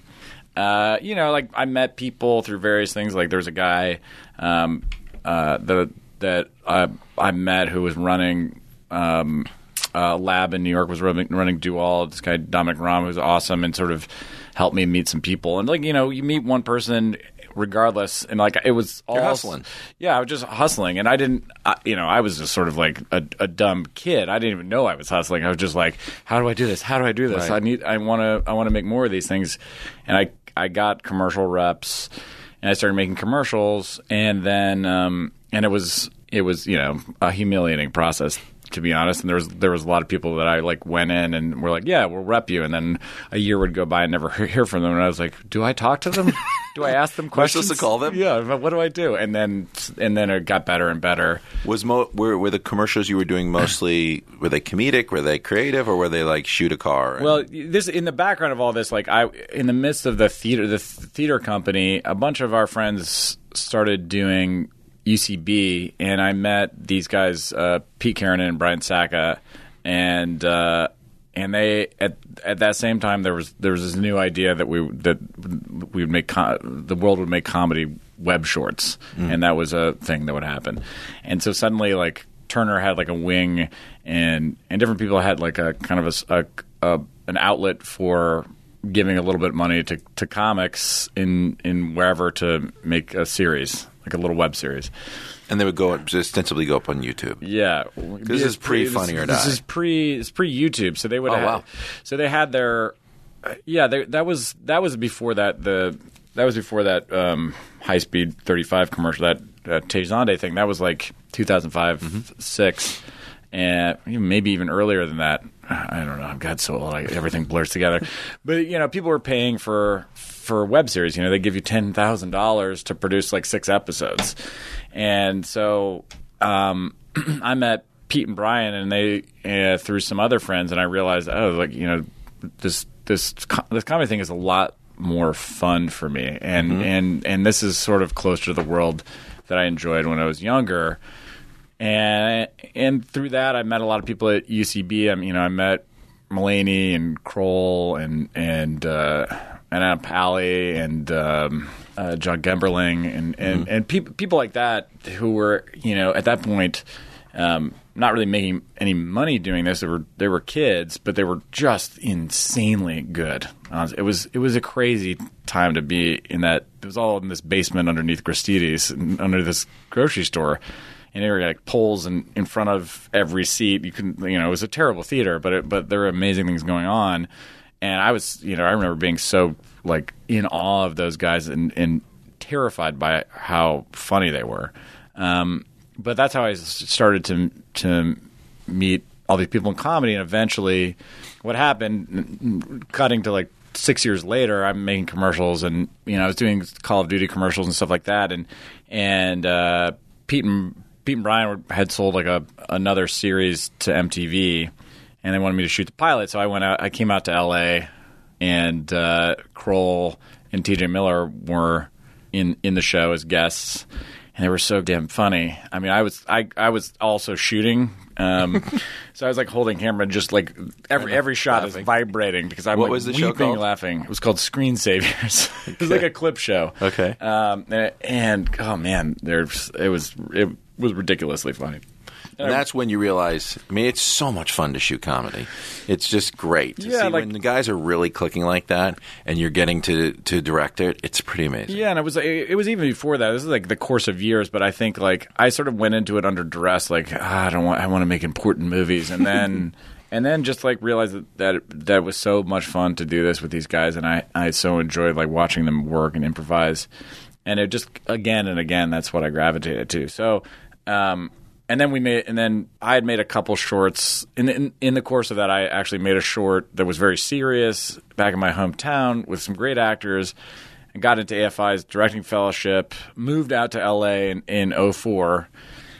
uh you know, like I met people through various things. Like there's a guy um uh the that I I met who was running um Uh, lab in New York, was running, running Dual. This guy Dominic Ram, who's awesome, and sort of helped me meet some people. And like, you know, you meet one person regardless, and like it was all You're hustling. Yeah, I was just hustling, and I didn't, I, you know, I was just sort of like a, a dumb kid. I didn't even know I was hustling. I was just like, how do I do this? How do I do this? Right. I need, I want to, I want to make more of these things, and I, I got commercial reps, and I started making commercials, and then, um, and it was, it was, you know, a humiliating process, to be honest. And there was there was a lot of people that I like went in and were like, yeah, we'll rep you, and then a year would go by and never hear from them, and I was like, do I talk to them? Do I ask them questions? Am I supposed to call them? Yeah, but what do I do? And then and then it got better and better. Was mo- were, were the commercials you were doing mostly, were they comedic, were they creative, or were they like shoot a car? And- Well, this in the background of all this, like I, in the midst of the theater, the theater company, a bunch of our friends started doing U C B, and I met these guys, uh, Pete Kiernan and Brian Sacca, and uh, and they at at that same time there was there was this new idea that we that we would make co- the world would make comedy web shorts, mm. and that was a thing that would happen, and so suddenly like Turner had like a wing, and and different people had like a kind of a, a, a an outlet for giving a little bit of money to, to comics in in wherever to make a series, like a little web series. And they would go ostensibly go up on YouTube. Yeah, this is pre Funny or Die. This is pre it's pre YouTube. So they would. Oh, have, wow. So they had their. Uh, yeah, they, that was that was before that the that was before that um, high speed thirty-five commercial, that uh, Tejzande thing. That was like two thousand five mm-hmm. six, and maybe even earlier than that. I don't know. I've got so old. I, everything blurs together. But you know, people were paying for for web series. You know, they give you ten thousand dollars to produce like six episodes, and so um, I met Pete and Brian, and they uh, through some other friends, and I realized, oh, like you know, this this this comedy thing is a lot more fun for me, and mm-hmm. and and this is sort of closer to the world that I enjoyed when I was younger. And and through that, I met a lot of people at U C B. I mean, you know, I met Mulaney and Kroll and and uh, and Anna Pally and um, uh, John Gemberling and and, mm-hmm. and people people like that who were, you know, at that point um, not really making any money doing this. They were they were kids, but they were just insanely good. Uh, it was it was a crazy time to be in that. It was all in this basement underneath Gristedes, under this grocery store. And there were like poles in, in front of every seat. You couldn't, you know, it was a terrible theater, but it, but there were amazing things going on. And I was, you know, I remember being so like in awe of those guys and, and terrified by how funny they were. Um, but that's how I started to to meet all these people in comedy. And eventually, what happened, cutting to like six years later, I'm making commercials, and you know, I was doing Call of Duty commercials and stuff like that. And and uh, Pete and Pete and Brian had sold like a another series to M T V, and they wanted me to shoot the pilot. So I went out. I came out to L A, and uh, Kroll and T J Miller were in in the show as guests. And they were so damn funny. I mean, I was I, I was also shooting, um, so I was like holding camera, and just like every every shot laughing. Is vibrating because I'm what like was the weeping, show called? Laughing. It was called Screensavers. Okay. It was like a clip show. Okay, um, and, and oh man, there's it was it was ridiculously funny. And that's when you realize, I mean, it's so much fun to shoot comedy. It's just great. To yeah, see like, when the guys are really clicking like that and you're getting to, to direct it, it's pretty amazing. Yeah, and it was it was even before that. This is like the course of years, but I think like I sort of went into it under duress, like ah, I don't want I want to make important movies, and then and then just like realized that, that that was so much fun to do this with these guys, and I I so enjoyed like watching them work and improvise, and it just again and again that's what I gravitated to. So. Um, And then we made, and then I had made a couple shorts. In, in in the course of that, I actually made a short that was very serious back in my hometown with some great actors, and got into A F I's directing fellowship. Moved out to L A in in oh four,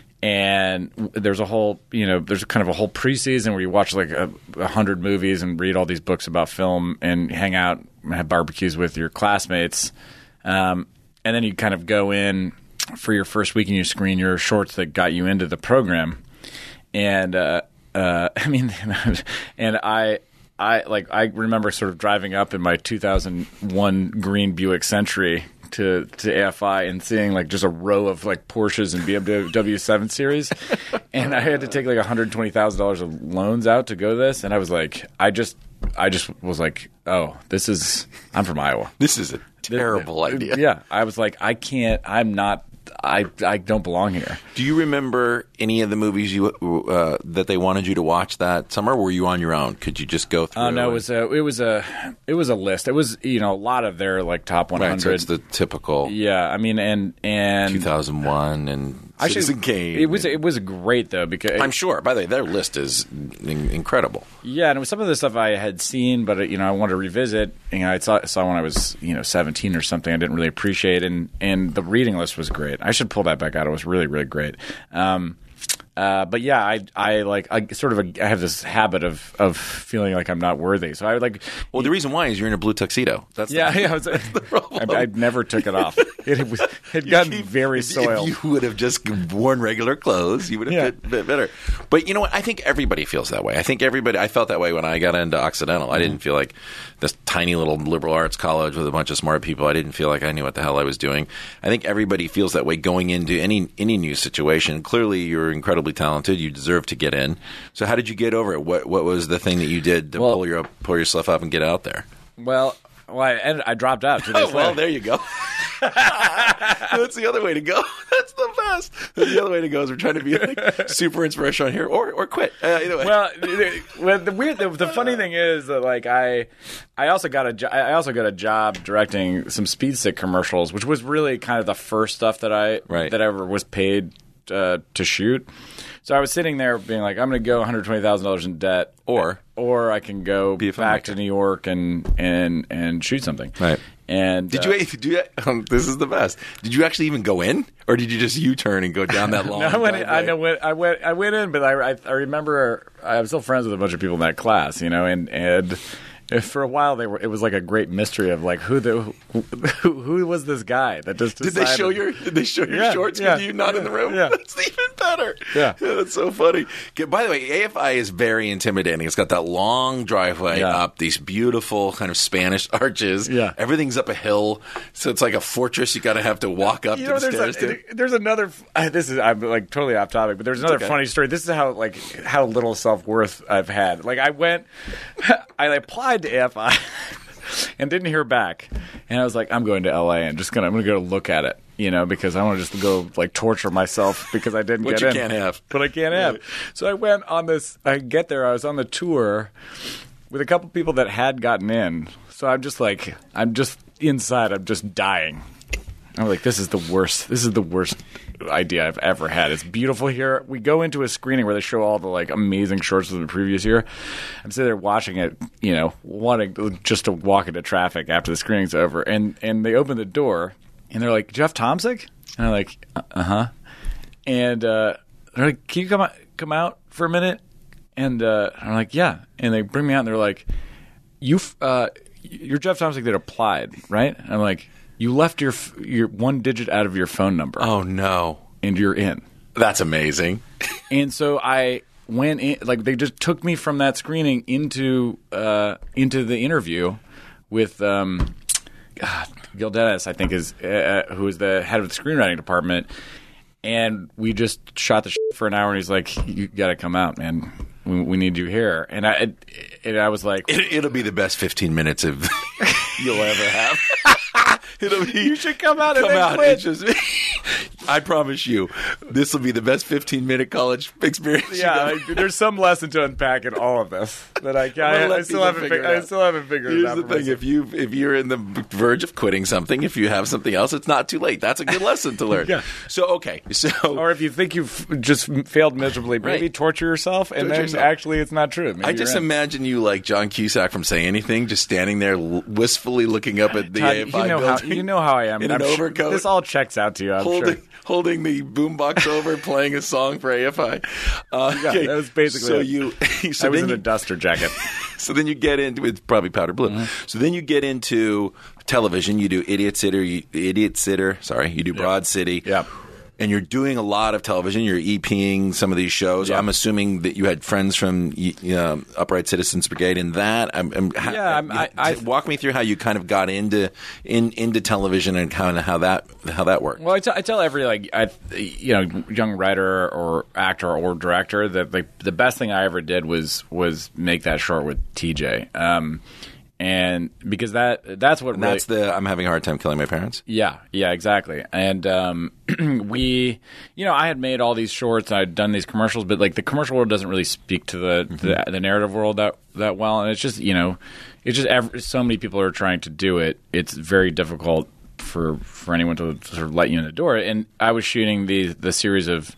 and there's a whole, you know, there's kind of a whole preseason where you watch like a, a hundred movies and read all these books about film and hang out and have barbecues with your classmates, um, and then you kind of go in. For your first week and you screen your shorts that got you into the program. And, uh, uh, I mean, and I, I, like, I remember sort of driving up in my two thousand one green Buick Century to, to A F I and seeing like just a row of like Porsches and B M W seven Series. And I had to take like one hundred twenty thousand dollars of loans out to go to this. And I was like, I just, I just was like, oh, this is, I'm from Iowa. This is a terrible idea. Yeah. I was like, I can't, I'm not, I, I don't belong here. Do you remember any of the movies you uh, that they wanted you to watch that summer? Or were you on your own? Could you just go through? Oh uh, no, it was a it was a it was a list. It was, you know, a lot of their like top one hundred. Right, so it's the typical. Yeah, I mean, and and two thousand one and Citizen Kane. It was it was great though because I'm sure. By the way, their list is in- incredible. Yeah, and it was some of the stuff I had seen, but you know, I wanted to revisit. You know, I saw saw when I was you know seventeen or something. I didn't really appreciate, and and the reading list was great. I should pull that back out. It was really really great. Um, Uh, but yeah, I I like I sort of a, I have this habit of, of feeling like I'm not worthy. So I would like. Well, the reason why is you're in a blue tuxedo. That's yeah, the, yeah. Was, that's the problem. I, I never took it off. It, it was it had gotten keep, very soiled. If you would have just worn regular clothes, you would have yeah. fit, fit better. But you know what? I think everybody feels that way. I think everybody. I felt that way when I got into Occidental. Mm-hmm. I didn't feel like this tiny little liberal arts college with a bunch of smart people. I didn't feel like I knew what the hell I was doing. I think everybody feels that way going into any any new situation. Clearly, you're incredibly talented. You deserve to get in. So how did you get over it? What what was the thing that you did to well, pull your pull yourself up and get out there? Well, well I, ended, I dropped out. Two days well, later. There you go. That's the other way to go. That's the best. The other way to go is we're trying to be like super inspirational here, or or quit. Uh, either way. Well, well, the weird, the, the funny thing is that like I, I also got a, jo- I also got a job directing some Speed Stick commercials, which was really kind of the first stuff that I right. that I ever was paid uh, to shoot. So I was sitting there being like, I'm going to go one hundred twenty thousand dollars in debt, or or I can go be back to New York and and and shoot something. Right. And did uh, you do you, um, this is the best. Did you actually even go in, or did you just U-turn and go down that long? no, I went. In, I know. Went, I went. I went in, but I, I I remember I'm still friends with a bunch of people in that class, you know, and and. For a while, they were. It was like a great mystery of like who the who, who, who was this guy that just decided. Did they show your Did they show your yeah, shorts yeah, with you not yeah, in the room? Yeah. That's even better. Yeah. yeah, that's so funny. By the way, A F I is very intimidating. It's got that long driveway yeah. up, these beautiful kind of Spanish arches. Yeah, everything's up a hill, so it's like a fortress. You got to have to walk up you to know, the there's stairs. A, there's another. This is I'm like totally off topic, but there's another okay. funny story. This is how like how little self worth I've had. Like I went, I applied to A F I. And didn't hear back, and I was like, "I'm going to L A and just gonna I'm gonna go look at it, you know, because I want to just go like torture myself because I didn't what get you in. Can't have, but I can't have." So I went on this. I get there. I was on the tour with a couple people that had gotten in. So I'm just like, I'm just inside. I'm just dying. I'm like, this is the worst. This is the worst idea I've ever had. It's beautiful here. We go into a screening where they show all the like amazing shorts of the previous year. I'm sitting there watching it, you know, wanting just to walk into traffic after the screening's over. And and they open the door and they're like, Jeff Tomsic? And I'm like, uh huh. and uh, they're like, "Can you come out, come out for a minute?" And uh, I'm like, "Yeah." And they bring me out, and they're like, "You, uh, you're Jeff Thompson that applied, right?" And I'm like, "You left your f- your one digit out of your phone number." Oh no! And you're in. That's amazing. And so I went in, like they just took me from that screening into uh, into the interview with um, God, Gil Dennis, I think is uh, who is the head of the screenwriting department, and we just shot the shit for an hour. And he's like, "You got to come out, man. We, we need you here." And I and I was like, it, "It'll be the best fifteen minutes of you'll ever have." It'll be, you should come out come and then out. quit. It's just, I promise you, this will be the best fifteen-minute college experience. Yeah, you I, there's some lesson to unpack in all of this that I I, I still haven't fig- I still haven't figured Here's it out. the thing: if you if you're in the verge of quitting something, if you have something else, it's not too late. That's a good lesson to learn. Yeah. So okay, so or if you think you've just failed miserably, maybe Right. torture yourself, and Torture then yourself. actually it's not true. Maybe I just you're in. imagine you like John Cusack from Say Anything, just standing there l- wistfully looking up at the Todd, A F I you know how building. you know how I am. in I'm an sure- overcoat. This all checks out to you. I'm holding, sure. holding the boombox over, playing a song for A F I. Uh, Yeah, okay. that was basically so it. you. So I was then in you, a duster jacket. So then you get into it's probably powder blue. Mm-hmm. So then you get into television. You do Idiot Sitter. You, Idiot Sitter. Sorry, you do Broad City. Yeah. And you're doing a lot of television. You're EPing some of these shows. Yeah. I'm assuming that you had friends from you know, Upright Citizens Brigade in that. I'm, I'm, Yeah, I'm- I- I- walk me through how you kind of got into in into television and kind of how that how that worked. Well, I, t- I tell every like I, you know young writer or actor or director that like the best thing I ever did was was make that short with T J, um, and because that that's what And really, that's the I'm having a hard time killing my parents. yeah, yeah, exactly. And um, we, you know, I had made all these shorts, I'd done these commercials, but like the commercial world doesn't really speak to the Mm-hmm. the, the narrative world that that well, and it's just you know, it's just ev- so many people are trying to do it. It's very difficult for for anyone to sort of let you in the door. And I was shooting the the series of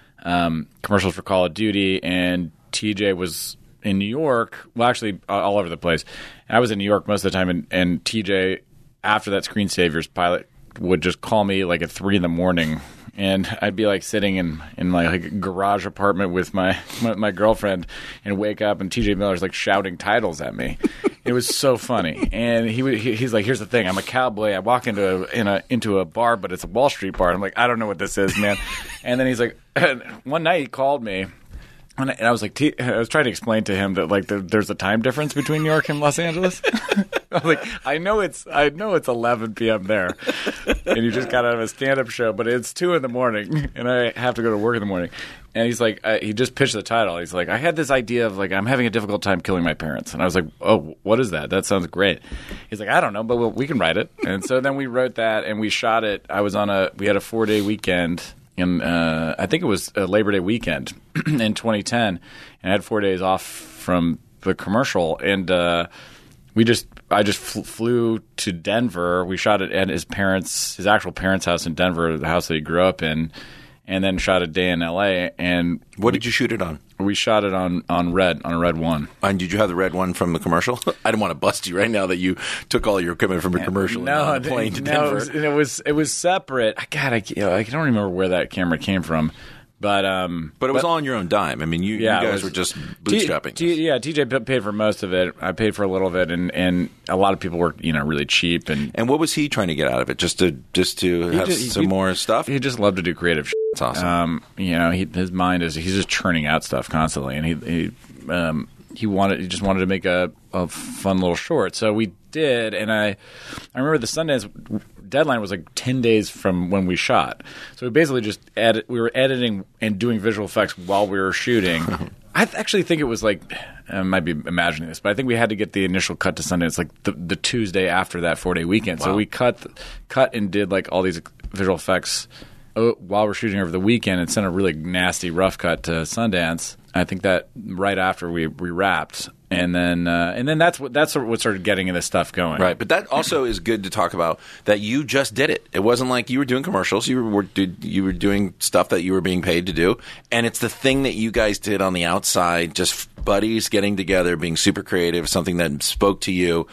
um, commercials for Call of Duty, and T J was in New York. Well, actually, uh, all over the place. And I was in New York most of the time, and, and T J, after that Screensavers pilot, would just call me like at three in the morning, and I'd be like sitting in in my like garage apartment with my, my my girlfriend, and wake up, and T J Miller's like shouting titles at me. It was so funny, and he, would, he he's like, "Here's the thing: I'm a cowboy. I walk into a in a into a bar, but it's a Wall Street bar." And I'm like, "I don't know what this is, man." And then he's like, one night he called me. And I, and I was like, T- I was trying to explain to him that like there, there's a time difference between New York and Los Angeles. I was like, I know it's I know it's eleven p.m. there, and you just got out of a stand-up show, but it's two in the morning, and I have to go to work in the morning. And he's like, uh, he just pitched the title. He's like, I had this idea of like I'm having a difficult time killing my parents, and I was like, oh, what is that? That sounds great. He's like, I don't know, but we'll, we can write it. And so then we wrote that, and we shot it. I was on a we had a four-day weekend. In, uh, I think it was a Labor Day weekend in twenty ten, and I had four days off from the commercial, and uh, we just I just fl- flew to Denver. We shot it at his parents, his actual parents' house in Denver, the house that he grew up in, and then shot a day in L A. And What did you shoot it on? we shot it on, on Red, on a Red One. And did you have the red one from the commercial? I didn't want to bust you right now that you took all your equipment from a commercial and on a plane to no, Denver. it was, it was it was separate. God, I, you know, I don't remember where that camera came from, but um, But it was all on your own dime. I mean, you, Yeah, you it guys was- were just T- bootstrapping. T- this. yeah, T J p- paid for most of it. I paid for a little of it, and, and a lot of people were you know really cheap. And And what was he trying to get out of it? Just to just to have just- some he- more stuff? he just loved to do creative shit. That's awesome. Um, you know, he, his mind is he's just churning out stuff constantly, and he he um, he wanted he just wanted to make a, a fun little short. So we did, and I I remember the Sundance deadline was like ten days from when we shot. So we basically just edit. We were editing and doing visual effects while we were shooting. I th- actually think it was like I might be imagining this, but I think we had to get the initial cut to Sundance like the, the Tuesday after that four day weekend. So Wow. we cut cut and did like all these visual effects uh, while we're shooting over the weekend and sent a really nasty rough cut to Sundance. I think that right after we, we wrapped, and then uh, and then that's what that's what started getting this stuff going. Right, but that also is good to talk about that you just did it. It wasn't like you were doing commercials. You were did, you were doing stuff that you were being paid to do, and it's the thing that you guys did on the outside, just buddies getting together, being super creative, something that spoke to you.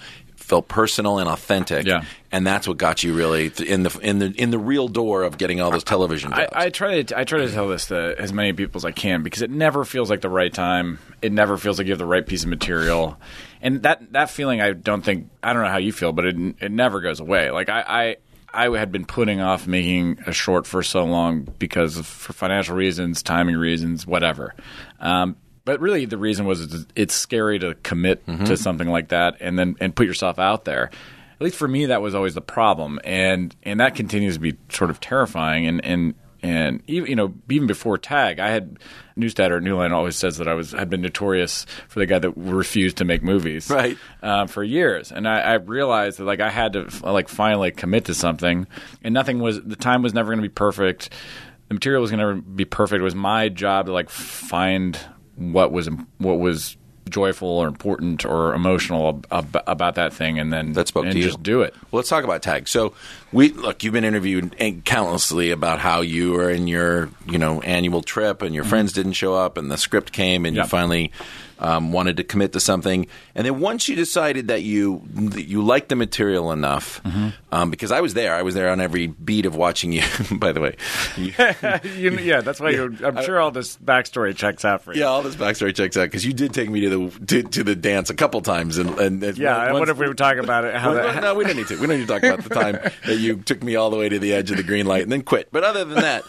felt personal and authentic. Yeah. And that's what got you really th- in the in the in the real door of getting all those television jobs. I, I try to I try to tell this to as many people as I can because it never feels like the right time. It never feels like you have the right piece of material, and that that feeling I don't think I don't know how you feel, but it it never goes away. Like I. I I had been putting off making a short for so long because of, for financial reasons, timing reasons, whatever. Um, but really, the reason was it's, it's scary to commit Mm-hmm. to something like that and then and put yourself out there. At least for me, that was always the problem, and and that continues to be sort of terrifying. And and and even you know even before Tag, I had Newstead New Line always says that I was had been notorious for the guy that refused to make movies, Right. uh, for years. And I, I realized that like I had to like finally commit to something, and nothing was the time was never going to be perfect. The material was going to be perfect. It was my job to like find what was what was joyful or important or emotional ab- about that thing, and then That spoke and to you. just do it. Well, let's talk about Tag. So, we look. You've been interviewed countlessly about how you were in your, you know, annual trip, and your Mm-hmm. friends didn't show up, and the script came, and Yeah. you finally um, wanted to commit to something. And then once you decided that you that you liked the material enough, Mm-hmm. um, because I was there, I was there on every beat of watching you. By the way, you, you, yeah, that's why you're, I'm sure all this backstory checks out for you. yeah, all this backstory checks out because you did take me to the to, to the dance a couple times, and, and, and Yeah, I once- wonder if we would talk about it. How Well, that, no, we don't need to. We don't need to talk about the time that you took me all the way to the edge of the green light and then quit. But other than that,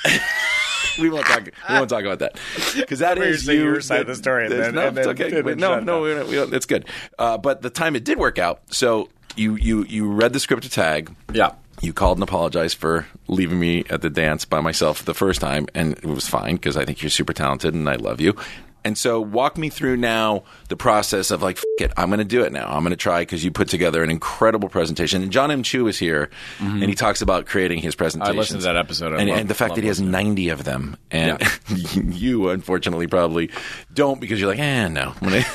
we won't talk. We won't talk about that because that You're is saying you. your side of the story, and there's- then- no, and it's then- okay. and Wait, then no, shut no, down. we don't, we don't, it's good. Uh, but the time it did work out. So you you you read the script to Tag. yeah. You called and apologized for leaving me at the dance by myself the first time, and it was fine because I think you're super talented and I love you. And so walk me through now the process of like, F- it, I'm going to do it now. I'm going to try because you put together an incredible presentation. And John M. Chu is here, and he talks about creating his presentations. I listened to that episode. I And, love- and the fact love that he has listening. ninety of them. And you, unfortunately, probably don't because you're like, eh, no. I'm gonna-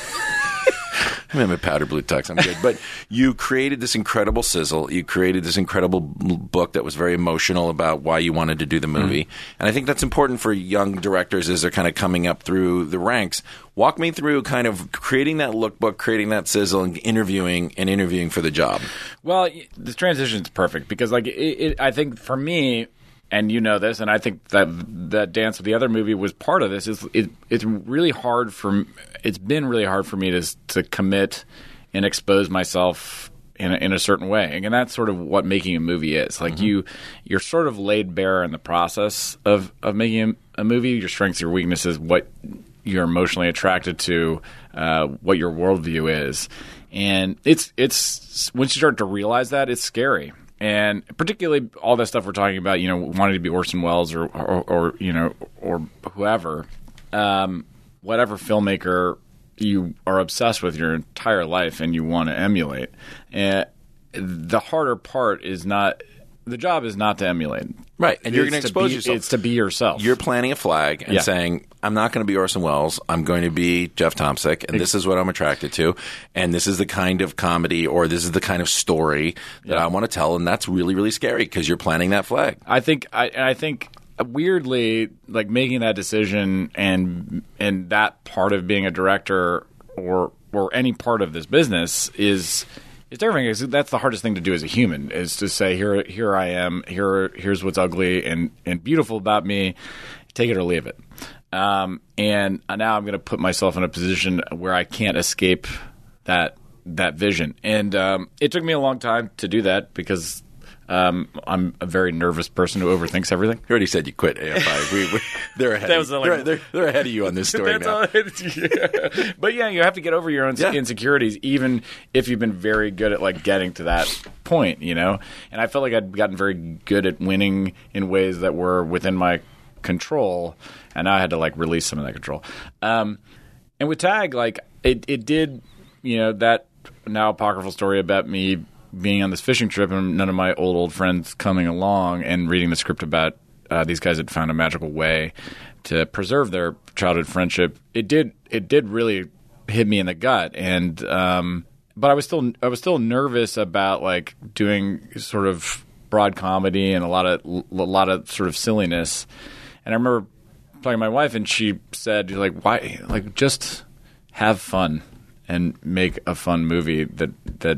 I'm in my powder blue tux. I'm good. But you created this incredible sizzle. You created this incredible book that was very emotional about why you wanted to do the movie. Mm-hmm. And I think that's important for young directors as they're kind of coming up through the ranks. Walk me through kind of creating that lookbook, creating that sizzle, and interviewing and interviewing for the job. Well, the transition is perfect because, like, it, it, I think for me, and you know this, and I think that that Dance with the Other movie was part of this. Is it, it's really hard for it's been really hard for me to to commit and expose myself in a, in a certain way, and that's sort of what making a movie is. Like mm-hmm. you, you're sort of laid bare in the process of of making a, a movie. Your strengths, your weaknesses, what you're emotionally attracted to, uh, what your worldview is, and it's it's once you start to realize that, it's scary. And particularly all that stuff we're talking about, you know, wanting to be Orson Welles or, or, or you know, or whoever, um, whatever filmmaker you are obsessed with your entire life and you want to emulate. And the harder part is not – the job is not to emulate. Right, and you're going to It's expose be, yourself. It's to be yourself. You're planting a flag and Yeah. saying, I'm not going to be Orson Welles. I'm going to be Jeff Tomsic, and this is what I'm attracted to, and this is the kind of comedy or this is the kind of story that Yeah. I want to tell, and that's really, really scary because you're planting that flag. I think I, and I think weirdly, like making that decision and and that part of being a director or or any part of this business is is terrifying. Because that's the hardest thing to do as a human is to say here here I am, here here's what's ugly and and beautiful about me, take it or leave it. Um, and now I'm going to put myself in a position where I can't escape that that vision. And um, it took me a long time to do that because. Um, I'm a very nervous person who overthinks everything. You already said you quit A F I. We, we, they're, ahead That of was you. like- they're, they're, they're ahead of you on this story That's now. all it, yeah. But yeah, you have to get over your own Yeah. insecurities, even if you've been very good at like getting to that point, you know. And I felt like I'd gotten very good at winning in ways that were within my control, and now I had to like release some of that control. Um, and with Tag, like it, it did, you know, that now apocryphal story about me being on this fishing trip and none of my old old friends coming along and reading the script about uh, these guys had found a magical way to preserve their childhood friendship. It did it did really hit me in the gut, and um, but I was still I was still nervous about like doing sort of broad comedy and a lot of a lot of sort of silliness. And I remember talking to my wife, and she said, "Like why? Like just have fun and make a fun movie that that."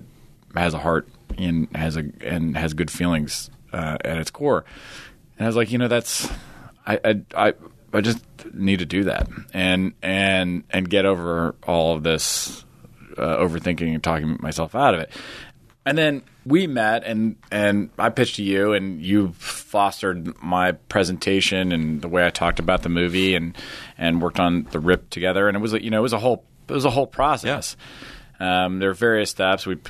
has a heart and has a and has good feelings uh, at its core. And I was like, you know, that's I I I, I just need to do that and and and get over all of this uh, overthinking and talking myself out of it. And then we met, and, and I pitched to you, and you fostered my presentation and the way I talked about the movie, and, and worked on the rip together. And it was, you know, it was a whole it was a whole process. Yeah. Um, there were various steps. We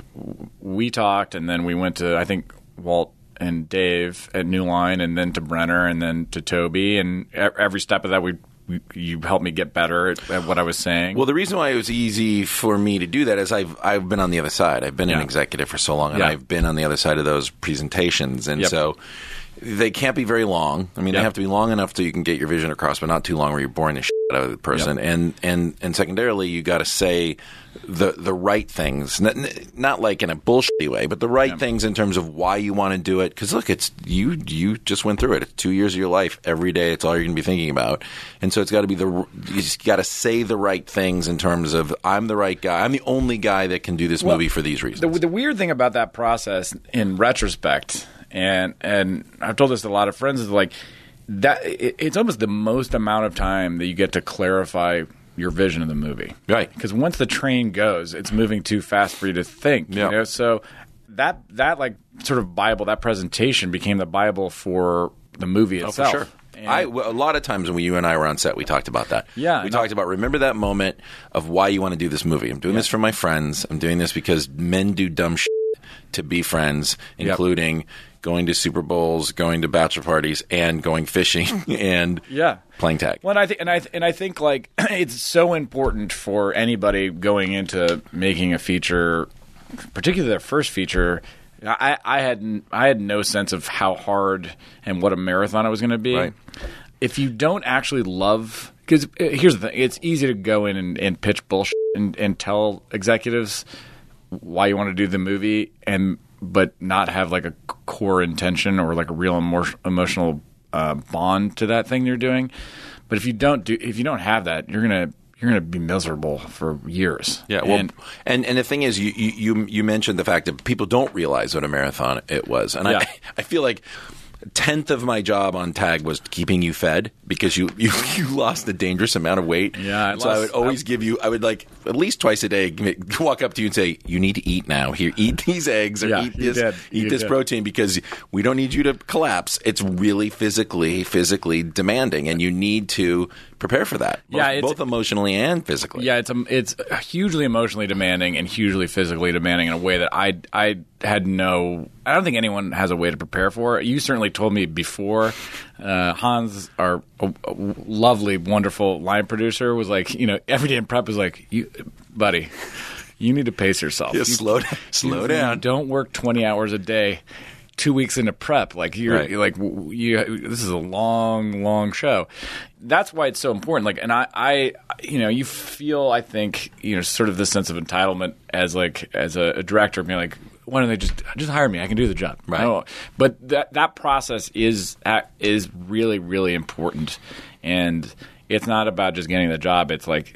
we talked, and then we went to I think Walt and Dave at New Line, and then to Brenner, and then to Toby, and every step of that we. You helped me get better at, at what I was saying. Well, the reason why it was easy for me to do that is I've I've been on the other side. I've been yeah. an executive for so long, and yeah. I've been on the other side of those presentations, and yep. so they can't be very long. I mean, yep. they have to be long enough so you can get your vision across, but not too long where you're boring the shit out of the person. Yep. And and and secondarily, you got to say the the right things, not, not like in a bullshitty way, but the right yep. things in terms of why you want to do it. Because look, it's you you just went through it. It's two years of your life every day. It's all you're going to be thinking about, and so it's got to be the you just got to say the right things in terms of I'm the right guy. I'm the only guy that can do this well, movie for these reasons. The, the weird thing about that process, in retrospect. And and I've told this to a lot of friends, is like that it, it's almost the most amount of time that you get to clarify your vision of the movie. Right. Because once the train goes, it's moving too fast for you to think. Yeah. You know? So that that like sort of Bible, that presentation became the Bible for the movie itself. Oh, for sure. I, a lot of times when you and I were on set, we talked about that. Yeah, we no. talked about remember that moment of why you want to do this movie. I'm doing yeah. this for my friends. I'm doing this because men do dumb shit to be friends, including yep. going to Super Bowls, going to bachelor parties, and going fishing and yeah. playing tag. Well, and I think, and I and I think like it's so important for anybody going into making a feature, particularly their first feature. I, I had I had no sense of how hard and what a marathon it was going to be. Right. If you don't actually love, because here's the thing, it's easy to go in and, and pitch bullshit and, and tell executives why you want to do the movie, and but not have like a core intention or like a real emo- emotional uh, bond to that thing you're doing. But if you don't do, if you don't have that, you're gonna. You're going to be miserable for years. Yeah, well, and, and and the thing is, you, you you mentioned the fact that people don't realize what a marathon it was, and yeah. I I feel like a tenth of my job on TAG was keeping you fed because you, you, you lost a dangerous amount of weight. Yeah, I so lost, I would always I, give you. I would like at least twice a day walk up to you and say, "You need to eat now. Here, eat these eggs or yeah, eat this did. eat you this did. protein because we don't need you to collapse. It's really physically physically demanding, and you need to." Prepare for that, both, yeah, both emotionally and physically. Yeah, it's um, it's hugely emotionally demanding and hugely physically demanding in a way that I I had no. I don't think anyone has a way to prepare for it. You certainly told me before. Uh, Hans, our uh, lovely, wonderful line producer, was like, you know, every day in prep was like, you, buddy, you need to pace yourself. Yeah, you, slow down. Slow you, down. You don't work twenty hours a day. Two weeks into prep, like you're, right. you're like you. This is a long, long show. That's why it's so important. Like, and I, I, you know, you feel, I think, you know, sort of this sense of entitlement as like as a, a director, being like, why don't they just just hire me? I can do the job. Right. Oh, but that that process is is really, really important, and it's not about just getting the job. It's like,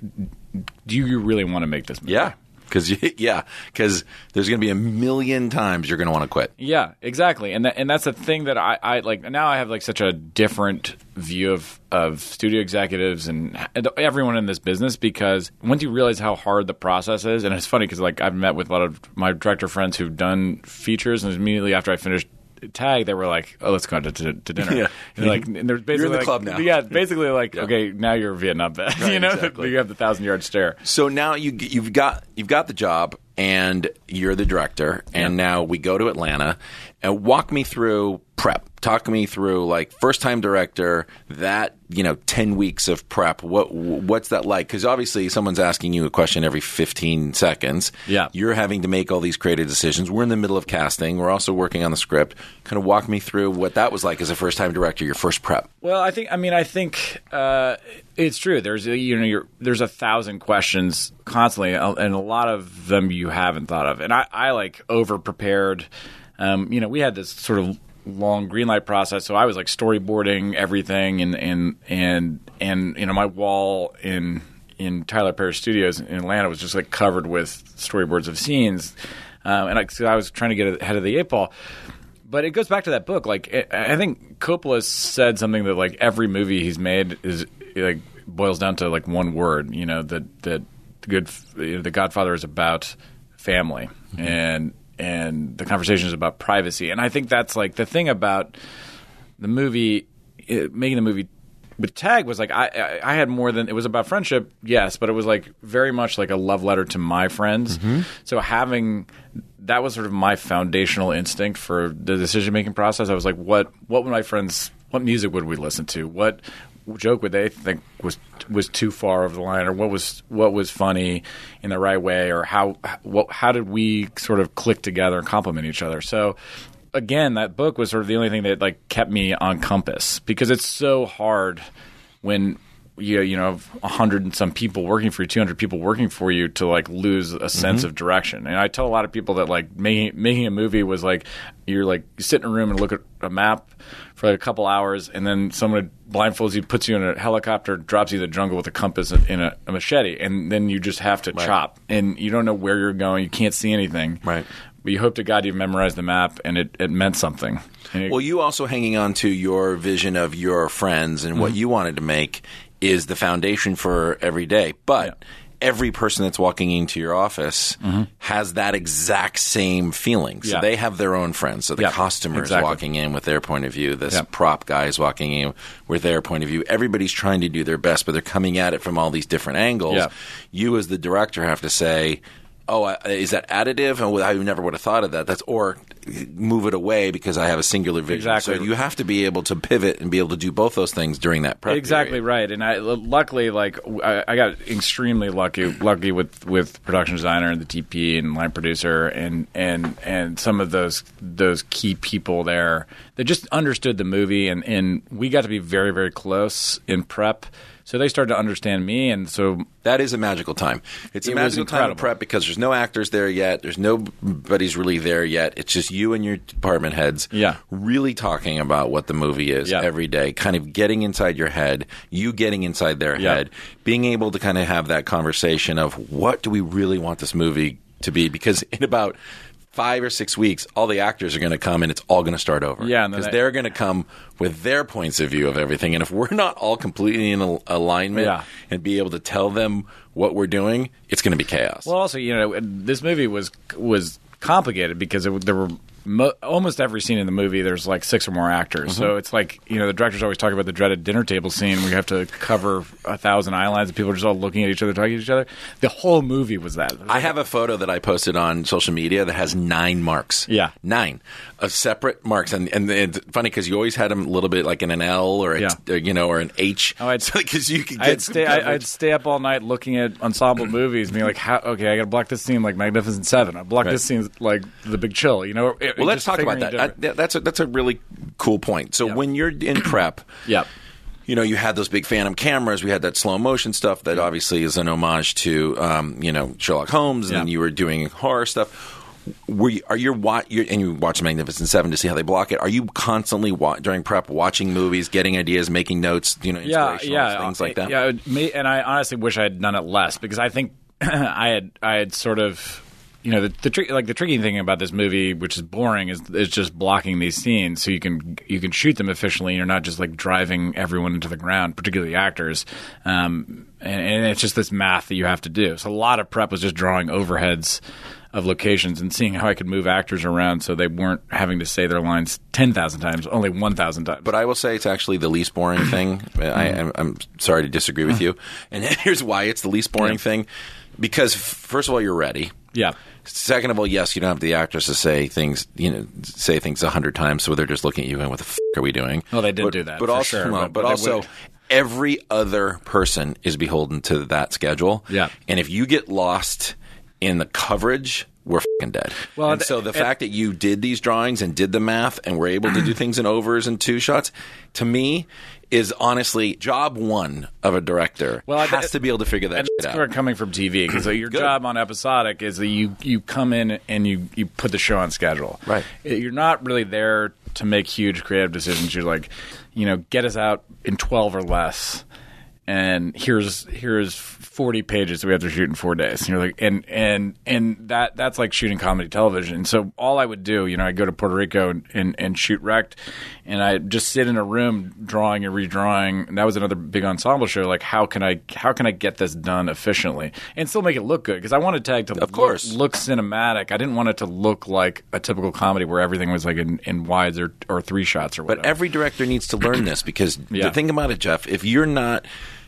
do you really want to make this movie? Yeah. Because yeah, because there's going to be a million times you're going to want to quit. Yeah, exactly, and that, and that's the thing that I, I like. Now I have like such a different view of, of studio executives and everyone in this business, because once you realize how hard the process is, and it's funny because like I've met with a lot of my director friends who've done features, and immediately after I finished TAG, they were like, "Oh, let's go out to, to, to dinner." Yeah. And like, and there's basically you're in the like, club now. Yeah, basically like, yeah. okay, now you're a Vietnam vet. Right, you know, exactly. You have the thousand yard stare. So now you you've got you've got the job, and you're the director, and yeah. now we go to Atlanta. And walk me through prep. Talk me through like first time director. That you know, ten weeks of prep. What what's that like? Because obviously, someone's asking you a question every fifteen seconds. Yeah, you're having to make all these creative decisions. We're in the middle of casting. We're also working on the script. Kind of walk me through what that was like as a first time director. Your first prep. Well, I think. I mean, I think uh, it's true. There's a, you know, you're, there's a thousand questions constantly, and a lot of them you haven't thought of. And I, I like over prepared. Um, you know, we had this sort of long green light process, so I was like storyboarding everything, and and and and you know, my wall in in Tyler Perry Studios in Atlanta was just like covered with storyboards of scenes. um, and I, so I was trying to get ahead of the eight ball. But it goes back to that book. Like, I think Coppola said something that like every movie he's made is like boils down to like one word. You know, that that the good you know, the Godfather is about family, mm-hmm. and and the conversation is about privacy. And I think that's like the thing about the movie, it, making the movie with Tag was like I, I I had more than it was about friendship, yes, but it was like very much like a love letter to my friends. Mm-hmm. So having that was sort of my foundational instinct for the decision making process. I was like, what what would my friends, what music would we listen to? What joke would they think was was too far over the line, or what was what was funny in the right way, or how what, how did we sort of click together and complement each other? So again, that book was sort of the only thing that like kept me on compass, because it's so hard when you you know a hundred and some people working for you, two hundred people working for you, to like lose a sense mm-hmm. of direction. And I tell a lot of people that like making making a movie was like you're like you sit in a room and look at a map for like a couple hours, and then someone blindfolds you, puts you in a helicopter, drops you in the jungle with a compass in a, a machete, and then you just have to right. chop, and you don't know where you're going, you can't see anything. Right. But you hope to God you've memorized the map, and it, it meant something. It, well, you also hanging on to your vision of your friends and mm-hmm. what you wanted to make is the foundation for every day. But yeah. every person that's walking into your office mm-hmm. has that exact same feeling. So yeah. they have their own friends. So the yeah, customer exactly. is walking in with their point of view. This yeah. prop guy is walking in with their point of view. Everybody's trying to do their best, but they're coming at it from all these different angles. Yeah. You as the director have to say, oh, is that additive? Oh, I never would have thought of that. That's or move it away because I have a singular vision. Exactly. So you have to be able to pivot and be able to do both those things during that prep Exactly period. right. And I luckily, like I, I got extremely lucky, lucky with, with production designer and the T P and line producer and and and some of those those key people there that just understood the movie, and, and we got to be very very close in prep. So they started to understand me, and so that is a magical time. It's a it magical time of prep because there's no actors there yet. There's nobody's really there yet. It's just you and your department heads yeah. really talking about what the movie is yeah. every day, kind of getting inside your head, you getting inside their yeah. head, being able to kind of have that conversation of what do we really want this movie to be? Because in about five or six weeks, all the actors are going to come and it's all going to start over. Yeah, because they, they're going to come with their points of view of everything. And if we're not all completely in al- alignment yeah. and be able to tell them what we're doing, it's going to be chaos. Well, also, you know, this movie was was complicated because it, there were mo- almost every scene in the movie, there's like six or more actors. Mm-hmm. So it's like, you know, the directors always talk about the dreaded dinner table scene where you have to cover a thousand eye lines and people are just all looking at each other, talking to each other. The whole movie was that. I have a photo that I posted on social media that has nine marks. Yeah. Nine of separate marks. And, and it's funny because you always had them a little bit like in an L or, a, yeah. or you know, or an H. Oh, I'd, so, cause you could get I'd, stay, I, I'd stay up all night looking at ensemble movies and be like, how, okay, I got to block this scene like Magnificent Seven. I block right. this scene like The Big Chill. You know. It, well, let's talk about that. I, that's a, that's a really cool point. So yeah. when you're in prep, yeah. you know, you had those big Phantom cameras. We had that slow motion stuff that obviously is an homage to, um, you know, Sherlock Holmes, and yeah. then you were doing horror stuff. Were you, are you wa- you're, and you watch Magnificent Seven to see how they block it? Are you constantly wa- during prep watching movies, getting ideas, making notes, you know, inspirational yeah, yeah, things like that? Yeah, me, and I honestly wish I had done it less because I think I had I had sort of. You know, the, the tr- like the tricky thing about this movie, which is boring, is is just blocking these scenes so you can you can shoot them efficiently. And you're not just like driving everyone into the ground, particularly actors. Um, and, and it's just this math that you have to do. So a lot of prep was just drawing overheads of locations and seeing how I could move actors around so they weren't having to say their lines ten thousand times, only one thousand times. But I will say it's actually the least boring thing. I, I'm, I'm sorry to disagree with you. And here's why it's the least boring yeah. thing. Because, first of all, you're ready. Yeah. Second of all, yes, you don't have the actors to say things, you know, say things a hundred times, so they're just looking at you and what the f*** are we doing? Well, they did but, do that, but for also, sure. Well, But, but, but also, would... every other person is beholden to that schedule. Yeah. And if you get lost in the coverage, we're f***ing dead. Well, and so the and, fact that you did these drawings and did the math and were able to do things in overs and two shots, to me, is honestly job one of a director. Well, has I, to be able to figure that and shit out. We're coming from T V because your job on episodic is that you, you come in and you, you put the show on schedule. Right. You're not really there to make huge creative decisions. You're like, you know, get us out in twelve or less. and here's here's forty pages that we have to shoot in four days. And you're like, and and and that that's like shooting comedy television. And so all I would do, you know, I'd go to Puerto Rico and, and, and shoot Wrecked, and I'd just sit in a room drawing and redrawing. And that was another big ensemble show. Like, how can I how can I get this done efficiently and still make it look good? Because I wanted Tag to of course. Look, look cinematic. I didn't want it to look like a typical comedy where everything was like in, in wides or, or three shots or whatever. But every director needs to learn this because Yeah. the thing about it, Jeff, if you're not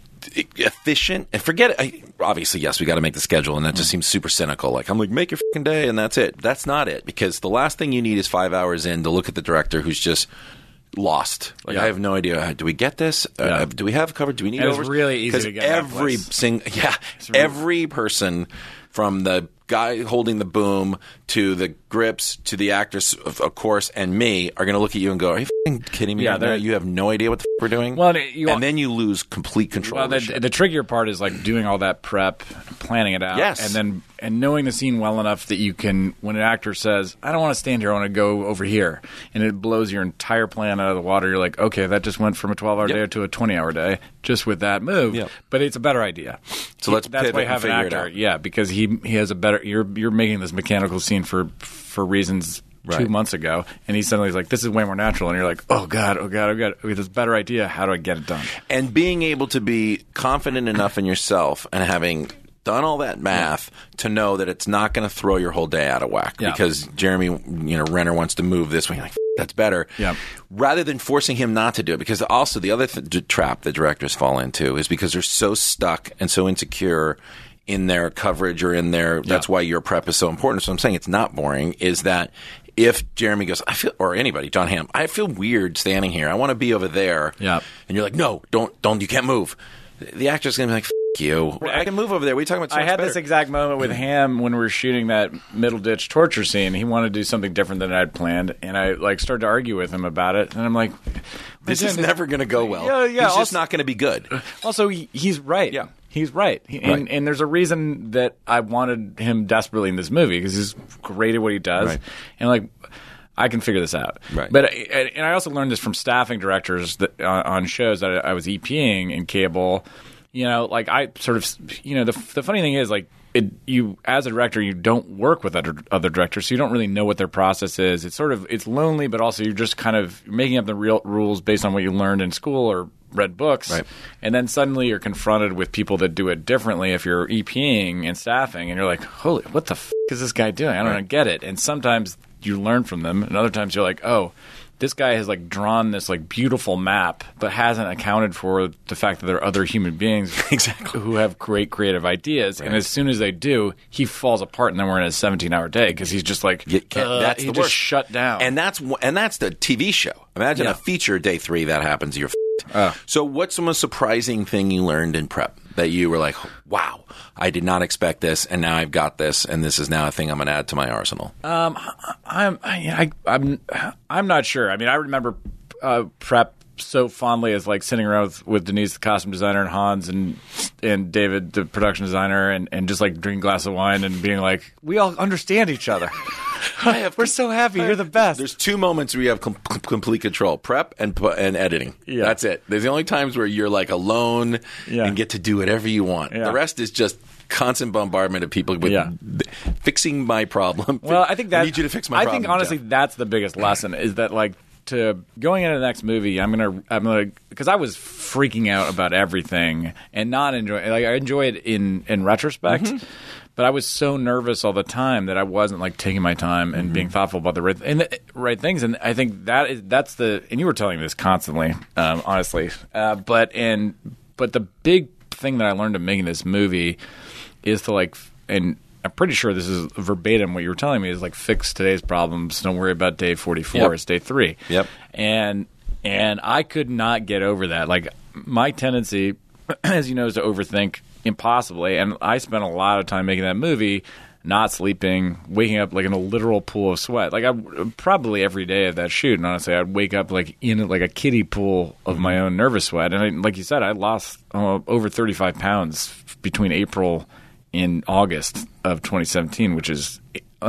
efficient and forget it, I, obviously, yes, we got to make the schedule, and that just seems super cynical. Like, I'm like, make your fucking day, and that's it. That's not it, because the last thing you need is five hours in to look at the director who's just lost. Like, Yeah. I have no idea. Do we get this? Yeah. Uh, do we have cover? Do we need And it's overs? really easy to get in that every place. sing, yeah, really- every person from the guy holding the boom to the grips to the actress, of, of course, and me are going to look at you and go, "Are you fucking kidding me? Yeah, right now? they're- You have no idea what the f- we're doing." Well, and you- and then you lose complete control. Well, of the, the, shit. the trickier part is like doing all that prep, planning it out, Yes. and then and knowing the scene well enough that you can, when an actor says, "I don't want to stand here, I want to go over here," and it blows your entire plan out of the water. You're like, "Okay, that just went from a twelve-hour Yep. day to a twenty-hour day just with that move." Yep. But it's a better idea. So let's That's pivot why you and have an figure it actor, out. yeah, because he he has a better. You're you're making this mechanical scene for for reasons. Two Right. months ago, and he suddenly is like, "This is way more natural," and you're like, "Oh god, oh god, oh god, we have this better idea. How do I get it done?" and being able to be confident enough in yourself and having done all that math to know that it's not going to throw your whole day out of whack Yeah. because Jeremy, you know, Renner wants to move this way. You're like, "F- that's better. Yeah. Rather than forcing him not to do it, because also the other th- d- trap that directors fall into is because they're so stuck and so insecure in their coverage or in their. That's why your prep is so important. So I'm saying it's not boring. Is that if Jeremy goes, I feel, or anybody, John Hamm, I feel weird standing here. I want to be over there. Yeah. And you're like, no, don't, don't, you can't move. The actor's going to be like, F- you. I can move over there. What are you talking about? So I much had better. this exact moment with Ham when we were shooting that middle ditch torture scene. He wanted to do something different than I'd planned, and I like started to argue with him about it. And I'm like, This is never going to go well. Yeah, yeah, He's just also- not going to be good. Also, he, he's right. Yeah. He's right. He, Right. And, and there's a reason that I wanted him desperately in this movie because he's great at what he does. Right. And like, I can figure this out. Right. But and I also learned this from staffing directors that, on, on shows that I was EPing in cable. You know, like I sort of, you know, the the funny thing is like. It, you as a director, you don't work with other other directors, so you don't really know what their process is. It's sort of it's lonely, but also you're just kind of making up the real rules based on what you learned in school or read books. Right. And then suddenly you're confronted with people that do it differently. If you're EPing and staffing, and you're like, "Holy, what the f- is this guy doing? I don't Right. get it." And sometimes you learn from them, and other times you're like, "Oh." This guy has like drawn this like beautiful map, but hasn't accounted for the fact that there are other human beings Exactly. who have great creative ideas. And as soon as they do, he falls apart, and then we're in a seventeen-hour day because he's just like You can't- uh, that's he the just worst. shut down. And that's wh- and that's the T V show. Imagine Yeah. a feature day three that happens. You're f***ed. Uh. So what's the most surprising thing you learned in prep that you were like, wow, I did not expect this, and now I've got this, and this is now a thing I'm going to add to my arsenal? Um, I'm I, I'm I'm not sure. I mean, I remember uh, prep so fondly as like sitting around with, with Denise, the costume designer, and Hans and and David, the production designer, and, and just like drinking a glass of wine and being like, we all understand each other. We're so happy. You're the best. There's two moments where you have com- com- complete control: prep and pu- and editing. Yeah. That's it. There's the only times where you're like alone Yeah. and get to do whatever you want. Yeah. The rest is just constant bombardment of people with Yeah. th- fixing my problem. Well, I think that I need you to fix my I problem. think honestly, Jeff. that's the biggest lesson is that like to going into the next movie, I'm gonna I'm gonna because I was freaking out about everything and not enjoy like I enjoy it in in retrospect. Mm-hmm. But I was so nervous all the time that I wasn't like taking my time and Mm-hmm. being thoughtful about the right, and the right things. And I think that is that's the and you were telling me this constantly, um, honestly. Uh, but and but the big thing that I learned in making this movie is to like and I'm pretty sure this is verbatim what you were telling me is like fix today's problems. Don't worry about day forty-four. Yep. It's day three. Yep. And and I could not get over that. Like my tendency, as you know, is to overthink impossibly. And I spent a lot of time making that movie, not sleeping, waking up like in a literal pool of sweat. Like I probably every day of that shoot. And honestly, I'd wake up like in like a kiddie pool of my own nervous sweat. And I, like you said, I lost uh, over thirty-five pounds between April in August of twenty seventeen, which is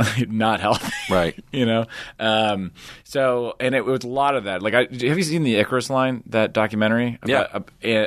not healthy, Right. you know. Um, so, and it was a lot of that. Like, I, have you seen the Icarus Line, that documentary? Yeah. About, uh, I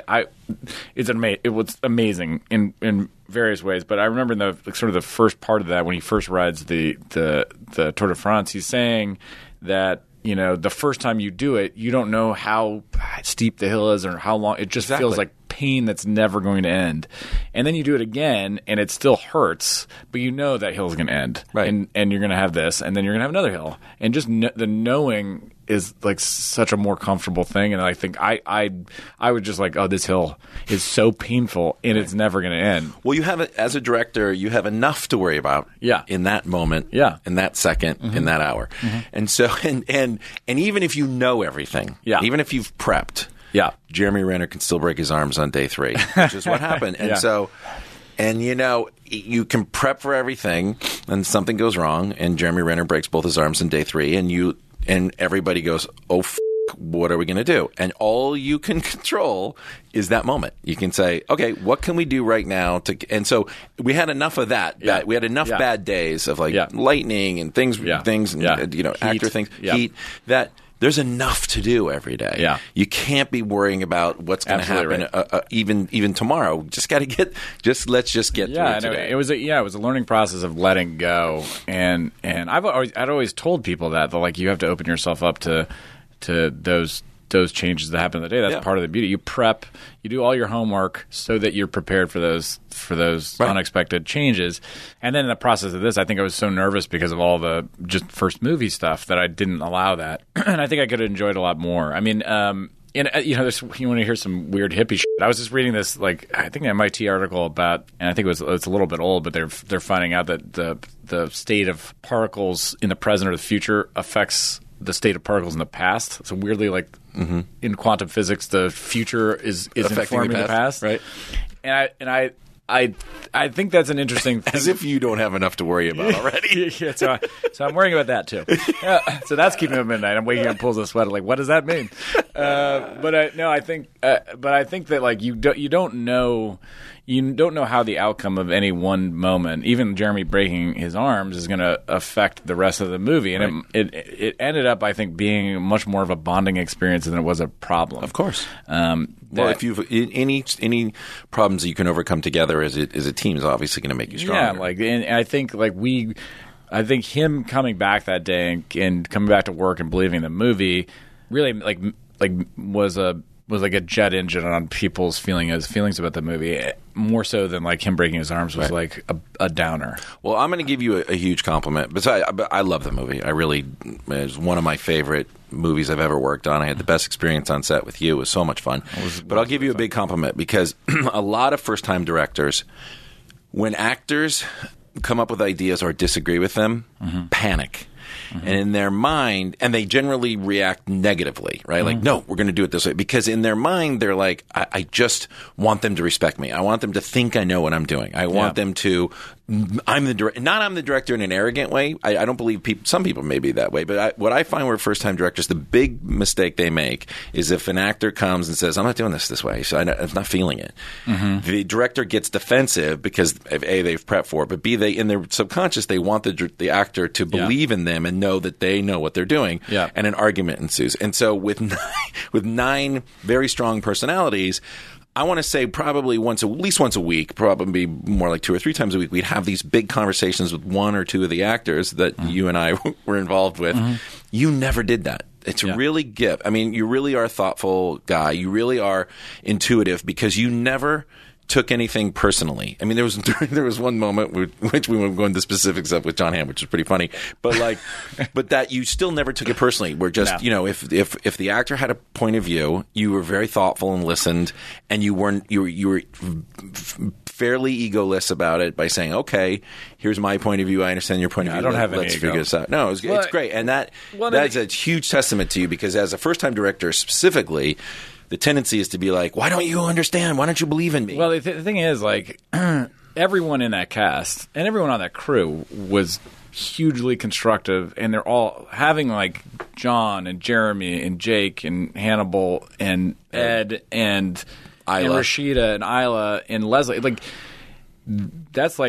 it's ama- it was amazing in in various ways. But I remember in the like, sort of the first part of that when he first rides the the the Tour de France, he's saying that. You know, the first time you do it, you don't know how steep the hill is or how long. It just Exactly. feels like pain that's never going to end. And then you do it again, and it still hurts, but you know that hill's going to end. Right. And, and you're going to have this, and then you're going to have another hill. And just kn- the knowing is like such a more comfortable thing. And I think I I, I would just like, oh, this hill is so painful, and it's never going to end. Well, you have it as a director. You have enough to worry about. Yeah. In that moment. Yeah. In that second. Mm-hmm. In that hour. Mm-hmm. And so, and and and even if you know everything. Yeah. Even if you've prepped. Yeah. Jeremy Renner can still break his arms on day three, which is what happened. And Yeah. so, and you know, you can prep for everything, and something goes wrong, and Jeremy Renner breaks both his arms on day three, and you and everybody goes, "Oh, f- what are we going to do?" And all you can control is that moment. You can say, "Okay, what can we do right now?" To and so we had enough of that. Yeah. Bad, we had enough Yeah. bad days of like Yeah. lightning and things, Yeah. things, and Yeah. you know, Heat. actor things, Yeah. heat that. There's enough to do every day. Yeah. You can't be worrying about what's going to Absolutely happen right. uh, uh, even even tomorrow. Just got to get. Just let's just get Yeah, through and today. it, it was a, yeah, it was a learning process of letting go, and and I've always I'd always told people that that like you have to open yourself up to to those those changes that happen in the day. That's Yeah. part of the beauty. You prep, you do all your homework so that you're prepared for those for those Right. unexpected changes. And then in the process of this, I think I was so nervous because of all the just first movie stuff that I didn't allow that, and I think I could have enjoyed it a lot more. I mean. Um, And uh, you know, there's, you want to hear some weird hippie shit. I was just reading this, like I think an M I T article about, and I think it was it's a little bit old, but they're they're finding out that the the state of particles in the present or the future affects the state of particles in the past. So weirdly, like Mm-hmm. in quantum physics, the future is is Affecting the informing the past, past, right? And I and I. I I think that's an interesting thing. As if you don't have enough to worry about already. yeah, so, I, so I'm worrying about that too. Yeah, so that's keeping me up at midnight. I'm waking up, pulls a sweat. Like, what does that mean? Uh, but I, no, I think, uh, but I think that like you don't you don't know you don't know how the outcome of any one moment, even Jeremy breaking his arms, is going to affect the rest of the movie. And Right. it, it it ended up, I think, being much more of a bonding experience than it was a problem. Of course. Um, Well, that- if you've any any problems that you can overcome together as a, as a team is obviously going to make you stronger. Yeah, like, and I think like we, I think him coming back that day and, and coming back to work and believing in the movie really like like was a was like a jet engine on people's feeling as feelings about the movie, more so than like him breaking his arms was Right. like a, a downer. Well, I'm going to give you a, a huge compliment. Besides, I, I love the movie. I really, it's one of my favorite movies I've ever worked on. I had the best experience on set with you. It was so much fun. But I'll give you a big compliment because a lot of first-time directors, when actors come up with ideas or disagree with them, mm-hmm. panic. Mm-hmm. And in their mind, and they generally react negatively, right? Mm-hmm. Like, no, we're going to do it this way. Because in their mind, they're like, I, I just want them to respect me. I want them to think I know what I'm doing. I want Yeah. them to, I'm the director, not I'm the director in an arrogant way. I, I don't believe people, some people may be that way. But I, what I find with first time directors, the big mistake they make is if an actor comes and says, I'm not doing this this way, so I, I'm not feeling it. Mm-hmm. The director gets defensive because, A, they've prepped for it, but B, they in their subconscious, they want the, the actor to believe yeah. in them and know that they know what they're doing, yeah. and an argument ensues. And so with nine, with nine very strong personalities, I want to say probably once, at least once a week, probably more like two or three times a week, we'd have these big conversations with one or two of the actors that mm-hmm. you and I were involved with. Mm-hmm. You never did that. It's yeah. really gift. I mean, you really are a thoughtful guy. You really are intuitive because you never took anything personally. I mean, there was there was one moment with, which we won't go into specifics of with John Hamm, which was pretty funny. But like, but that you still never took it personally. We're just, no. you know, if if if the actor had a point of view, you were very thoughtful and listened, and you weren't you were you were f- fairly egoless about it by saying, okay, here's my point of view. I understand your point yeah, of view. I don't have Let's any figure ego. this out. No, it's, well, it's great, and that well, that's a huge testament to you because as a first time director specifically, the tendency is to be like, why don't you understand? Why don't you believe in me? Well, the, th- the thing is, like, everyone in that cast and everyone on that crew was hugely constructive, and they're all having, like, John and Jeremy and Jake and Hannibal and Ed and, and Rashida and Isla and Leslie. Like, that's, like,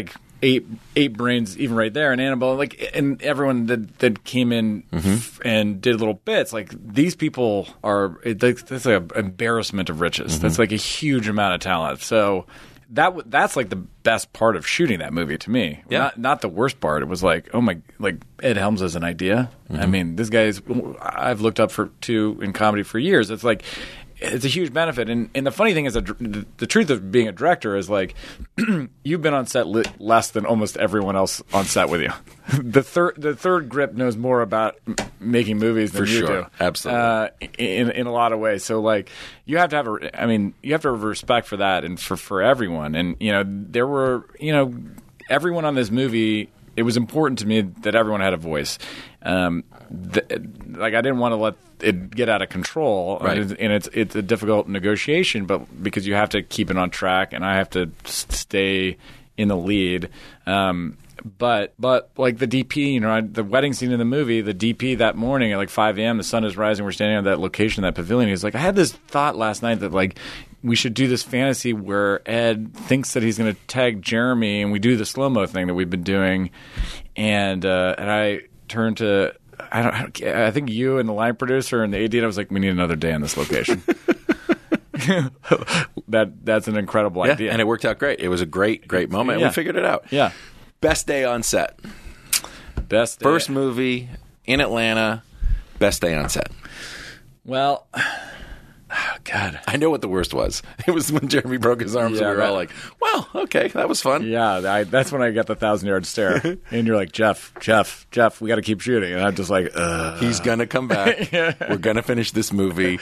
eight eight brains even right there, and Annabelle, like, and everyone that that came in Mm-hmm. f- and did little bits. Like, these people are it, that's like an embarrassment of riches. Mm-hmm. That's like a huge amount of talent. So. That w- that's like the best part of shooting that movie to me. Yeah. Not not the worst part. It was like, oh my, like Ed Helms has an idea. Mm-hmm. I mean, this guy's I've looked up for to in comedy for years. It's like it's a huge benefit. And and the funny thing is, a, the, the truth of being a director is like you've been on set li- less than almost everyone else on set with you. the third the third grip knows more about m- making movies than For you sure. do. Absolutely. Uh, in in a lot of ways. So like you have to have a I mean you have to have respect for that and for for everyone. And you know there were you know everyone on this movie. It was important to me that everyone had a voice. Um, th- like I didn't want to let it get out of control, Right. and, it's, and it's it's a difficult negotiation, but because you have to keep it on track, and I have to s- stay in the lead. Um, But but like the D P, you know, I, the wedding scene in the movie, the D P that morning at like five a.m., the sun is rising. We're standing on that location, that pavilion. He's like, I had this thought last night that like we should do this fantasy where Ed thinks that he's going to tag Jeremy, and we do the slow mo thing that we've been doing. And uh, and I turned to I don't I don't- I think you and the line producer and the A D, and I was like, we need another day on this location. that that's an incredible Yeah, idea, and it worked out great. It was a great, great moment. Yeah. And we figured it out. Yeah. Best day on set. Best day. First movie in Atlanta. Best day on set. Well, oh, God. I know what the worst was. It was when Jeremy broke his arm, so Yeah, we were right. all like, well, okay, that was fun. Yeah, I, that's when I got the thousand-yard stare. And you're like, Jeff, Jeff, Jeff, we got to keep shooting. And I'm just like, ugh. He's going to come back. We're going to finish this movie.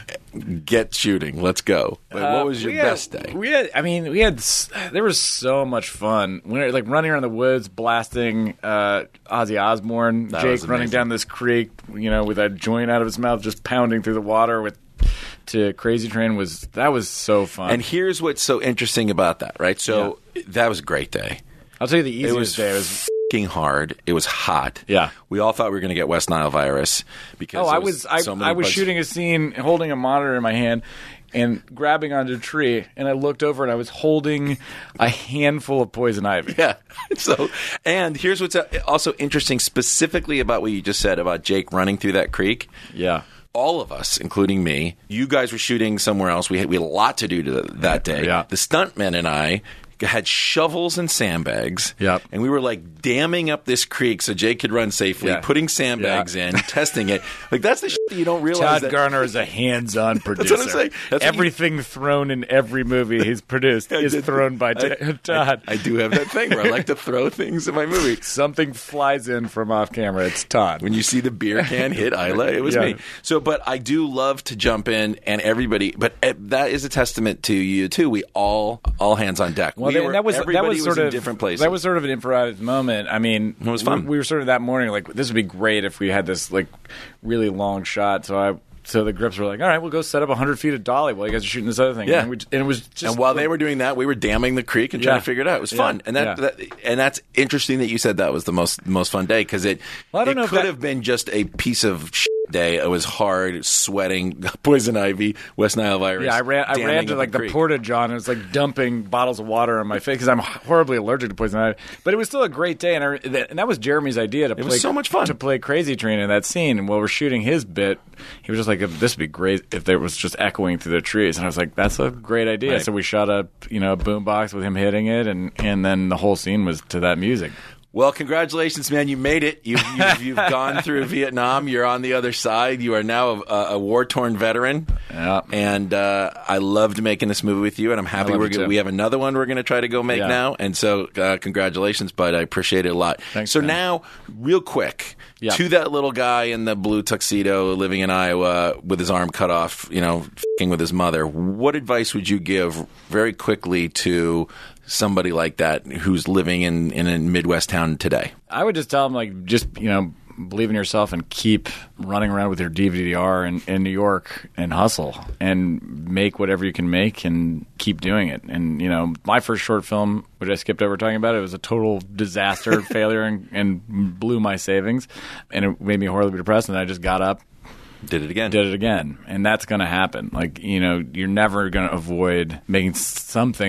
Get shooting. Let's go. But Uh, what was your we had- best day? We had, I mean, we had, s- there was so much fun. We were like running around the woods, blasting uh, Ozzy Osbourne, That was Jake running amazing. down this creek, you know, with a joint out of his mouth, just pounding through the water with to Crazy Train was that was so fun. And here's what's so interesting about that, right? So that was a great day. I'll tell you the easiest It was day was. f***ing hard. It was hot. Yeah. We all thought we were going to get West Nile virus because Oh, there I was I, so many I was bugs. shooting a scene, holding a monitor in my hand, and grabbing onto a tree. And I looked over, and I was holding a handful of poison ivy. Yeah. So, and here's what's also interesting, specifically about what you just said about Jake running through that creek. Yeah. All of us, including me, you guys were shooting somewhere else. We had, we had a lot to do to the, that day. Yeah. The stuntmen and I had shovels and sandbags. Yep. And we were like damming up this creek so Jake could run safely, Yeah. putting sandbags in, testing it. Like that's the shit that you don't realize. Todd that, Garner is a hands-on producer. what I'm saying. That's what you- Everything thrown in every movie he's produced I is did- thrown by I- T- Todd. I, I do have that thing where I like to throw things in my movie. Something flies in from off camera. It's Todd. When you see the beer can hit Isla, it was Yeah. me. So, but I do love to jump in and everybody. But uh, that is a testament to you too. We all all hands on deck. Well, we that, were, that was everybody that was sort in of different places. That was sort of an improvised moment. I mean, It was fun. We, we were sort of that morning like this would be great if we had this like really long shot. So I. So the grips were like, all right, we'll go set up one hundred feet of dolly while you guys are shooting this other thing. Yeah. And, we, and it was just. and while they were doing that, we were damming the creek and trying Yeah. to figure it out. It was Yeah. fun, and that, Yeah. that and that's interesting that you said that was the most most fun day because it Well, I don't it know if could that- have been just a piece of shit day. It was hard, sweating, poison ivy, West Nile virus. Yeah, I ran. I damming ran to up like the the creek. porta john and it was like dumping bottles of water on my face because I'm horribly allergic to poison ivy. But it was still a great day, and I, and that was Jeremy's idea to was play so much fun. to play Crazy Train in that scene. And while we're shooting his bit, he was just like, "This would be great if there was just echoing through the trees." And I was like, "That's a great idea." Right. So we shot a you know a boombox with him hitting it, and and then the whole scene was to that music. Well, congratulations, man! You made it. You've, you've, you've gone through Vietnam. You're on the other side. You are now a, a war-torn veteran. Yeah. And uh, I loved making this movie with you, and I'm happy love we're you go- too. we have another one we're going to try to go make Yeah. now. And so, uh, congratulations, bud. I appreciate it a lot. Thanks, so man. now, real quick, Yeah. to that little guy in the blue tuxedo living in Iowa with his arm cut off, you know, f***ing with his mother. What advice would you give very quickly to somebody like that who's living in, in a Midwest town today? I would just tell him like just you know believe in yourself and keep running around with your D V D R in, in New York and hustle and make whatever you can make and keep doing it. And you know my first short film, which I skipped over talking about, it was a total disaster, failure, and, and blew my savings, and it made me horribly depressed. And I just got up. Did it again. Did it again. And that's going to happen. Like, you know, you're never going to avoid making something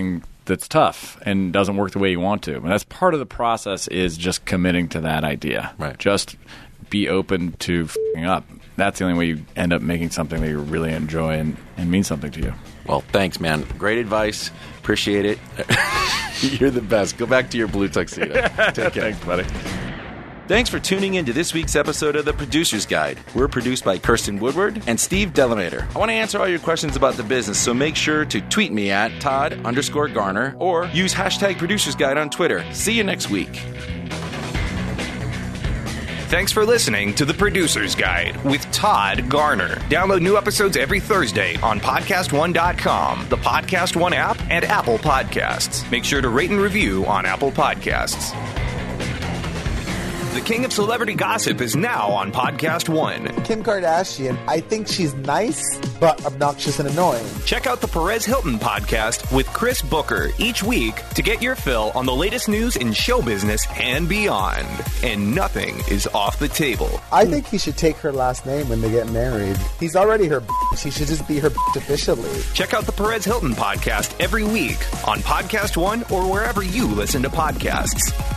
that's tough and doesn't work the way you want to. And that's part of the process is just committing to that idea. Right. Just be open to f***ing up. That's the only way you end up making something that you really enjoy and, and means something to you. Well, thanks, man. Great advice. Appreciate it. You're the best. Go back to your blue tuxedo. Take care. Thanks, buddy. Thanks for tuning in to this week's episode of The Producer's Guide. We're produced by Kirsten Woodward and Steve Delamater. I want to answer all your questions about the business, so make sure to tweet me at Todd underscore Garner or use hashtag Producer's Guide on Twitter. See you next week. Thanks for listening to The Producer's Guide with Todd Garner. Download new episodes every Thursday on podcast one dot com, the Podcast One app, and Apple Podcasts. Make sure to rate and review on Apple Podcasts. The King of Celebrity Gossip is now on Podcast One. Kim Kardashian, I think she's nice, but obnoxious and annoying. Check out the Perez Hilton podcast with Chris Booker each week to get your fill on the latest news in show business and beyond. And nothing is off the table. I think he should take her last name when they get married. He's already her bitch. He should just be her bitch officially. Check out the Perez Hilton podcast every week on Podcast One or wherever you listen to podcasts.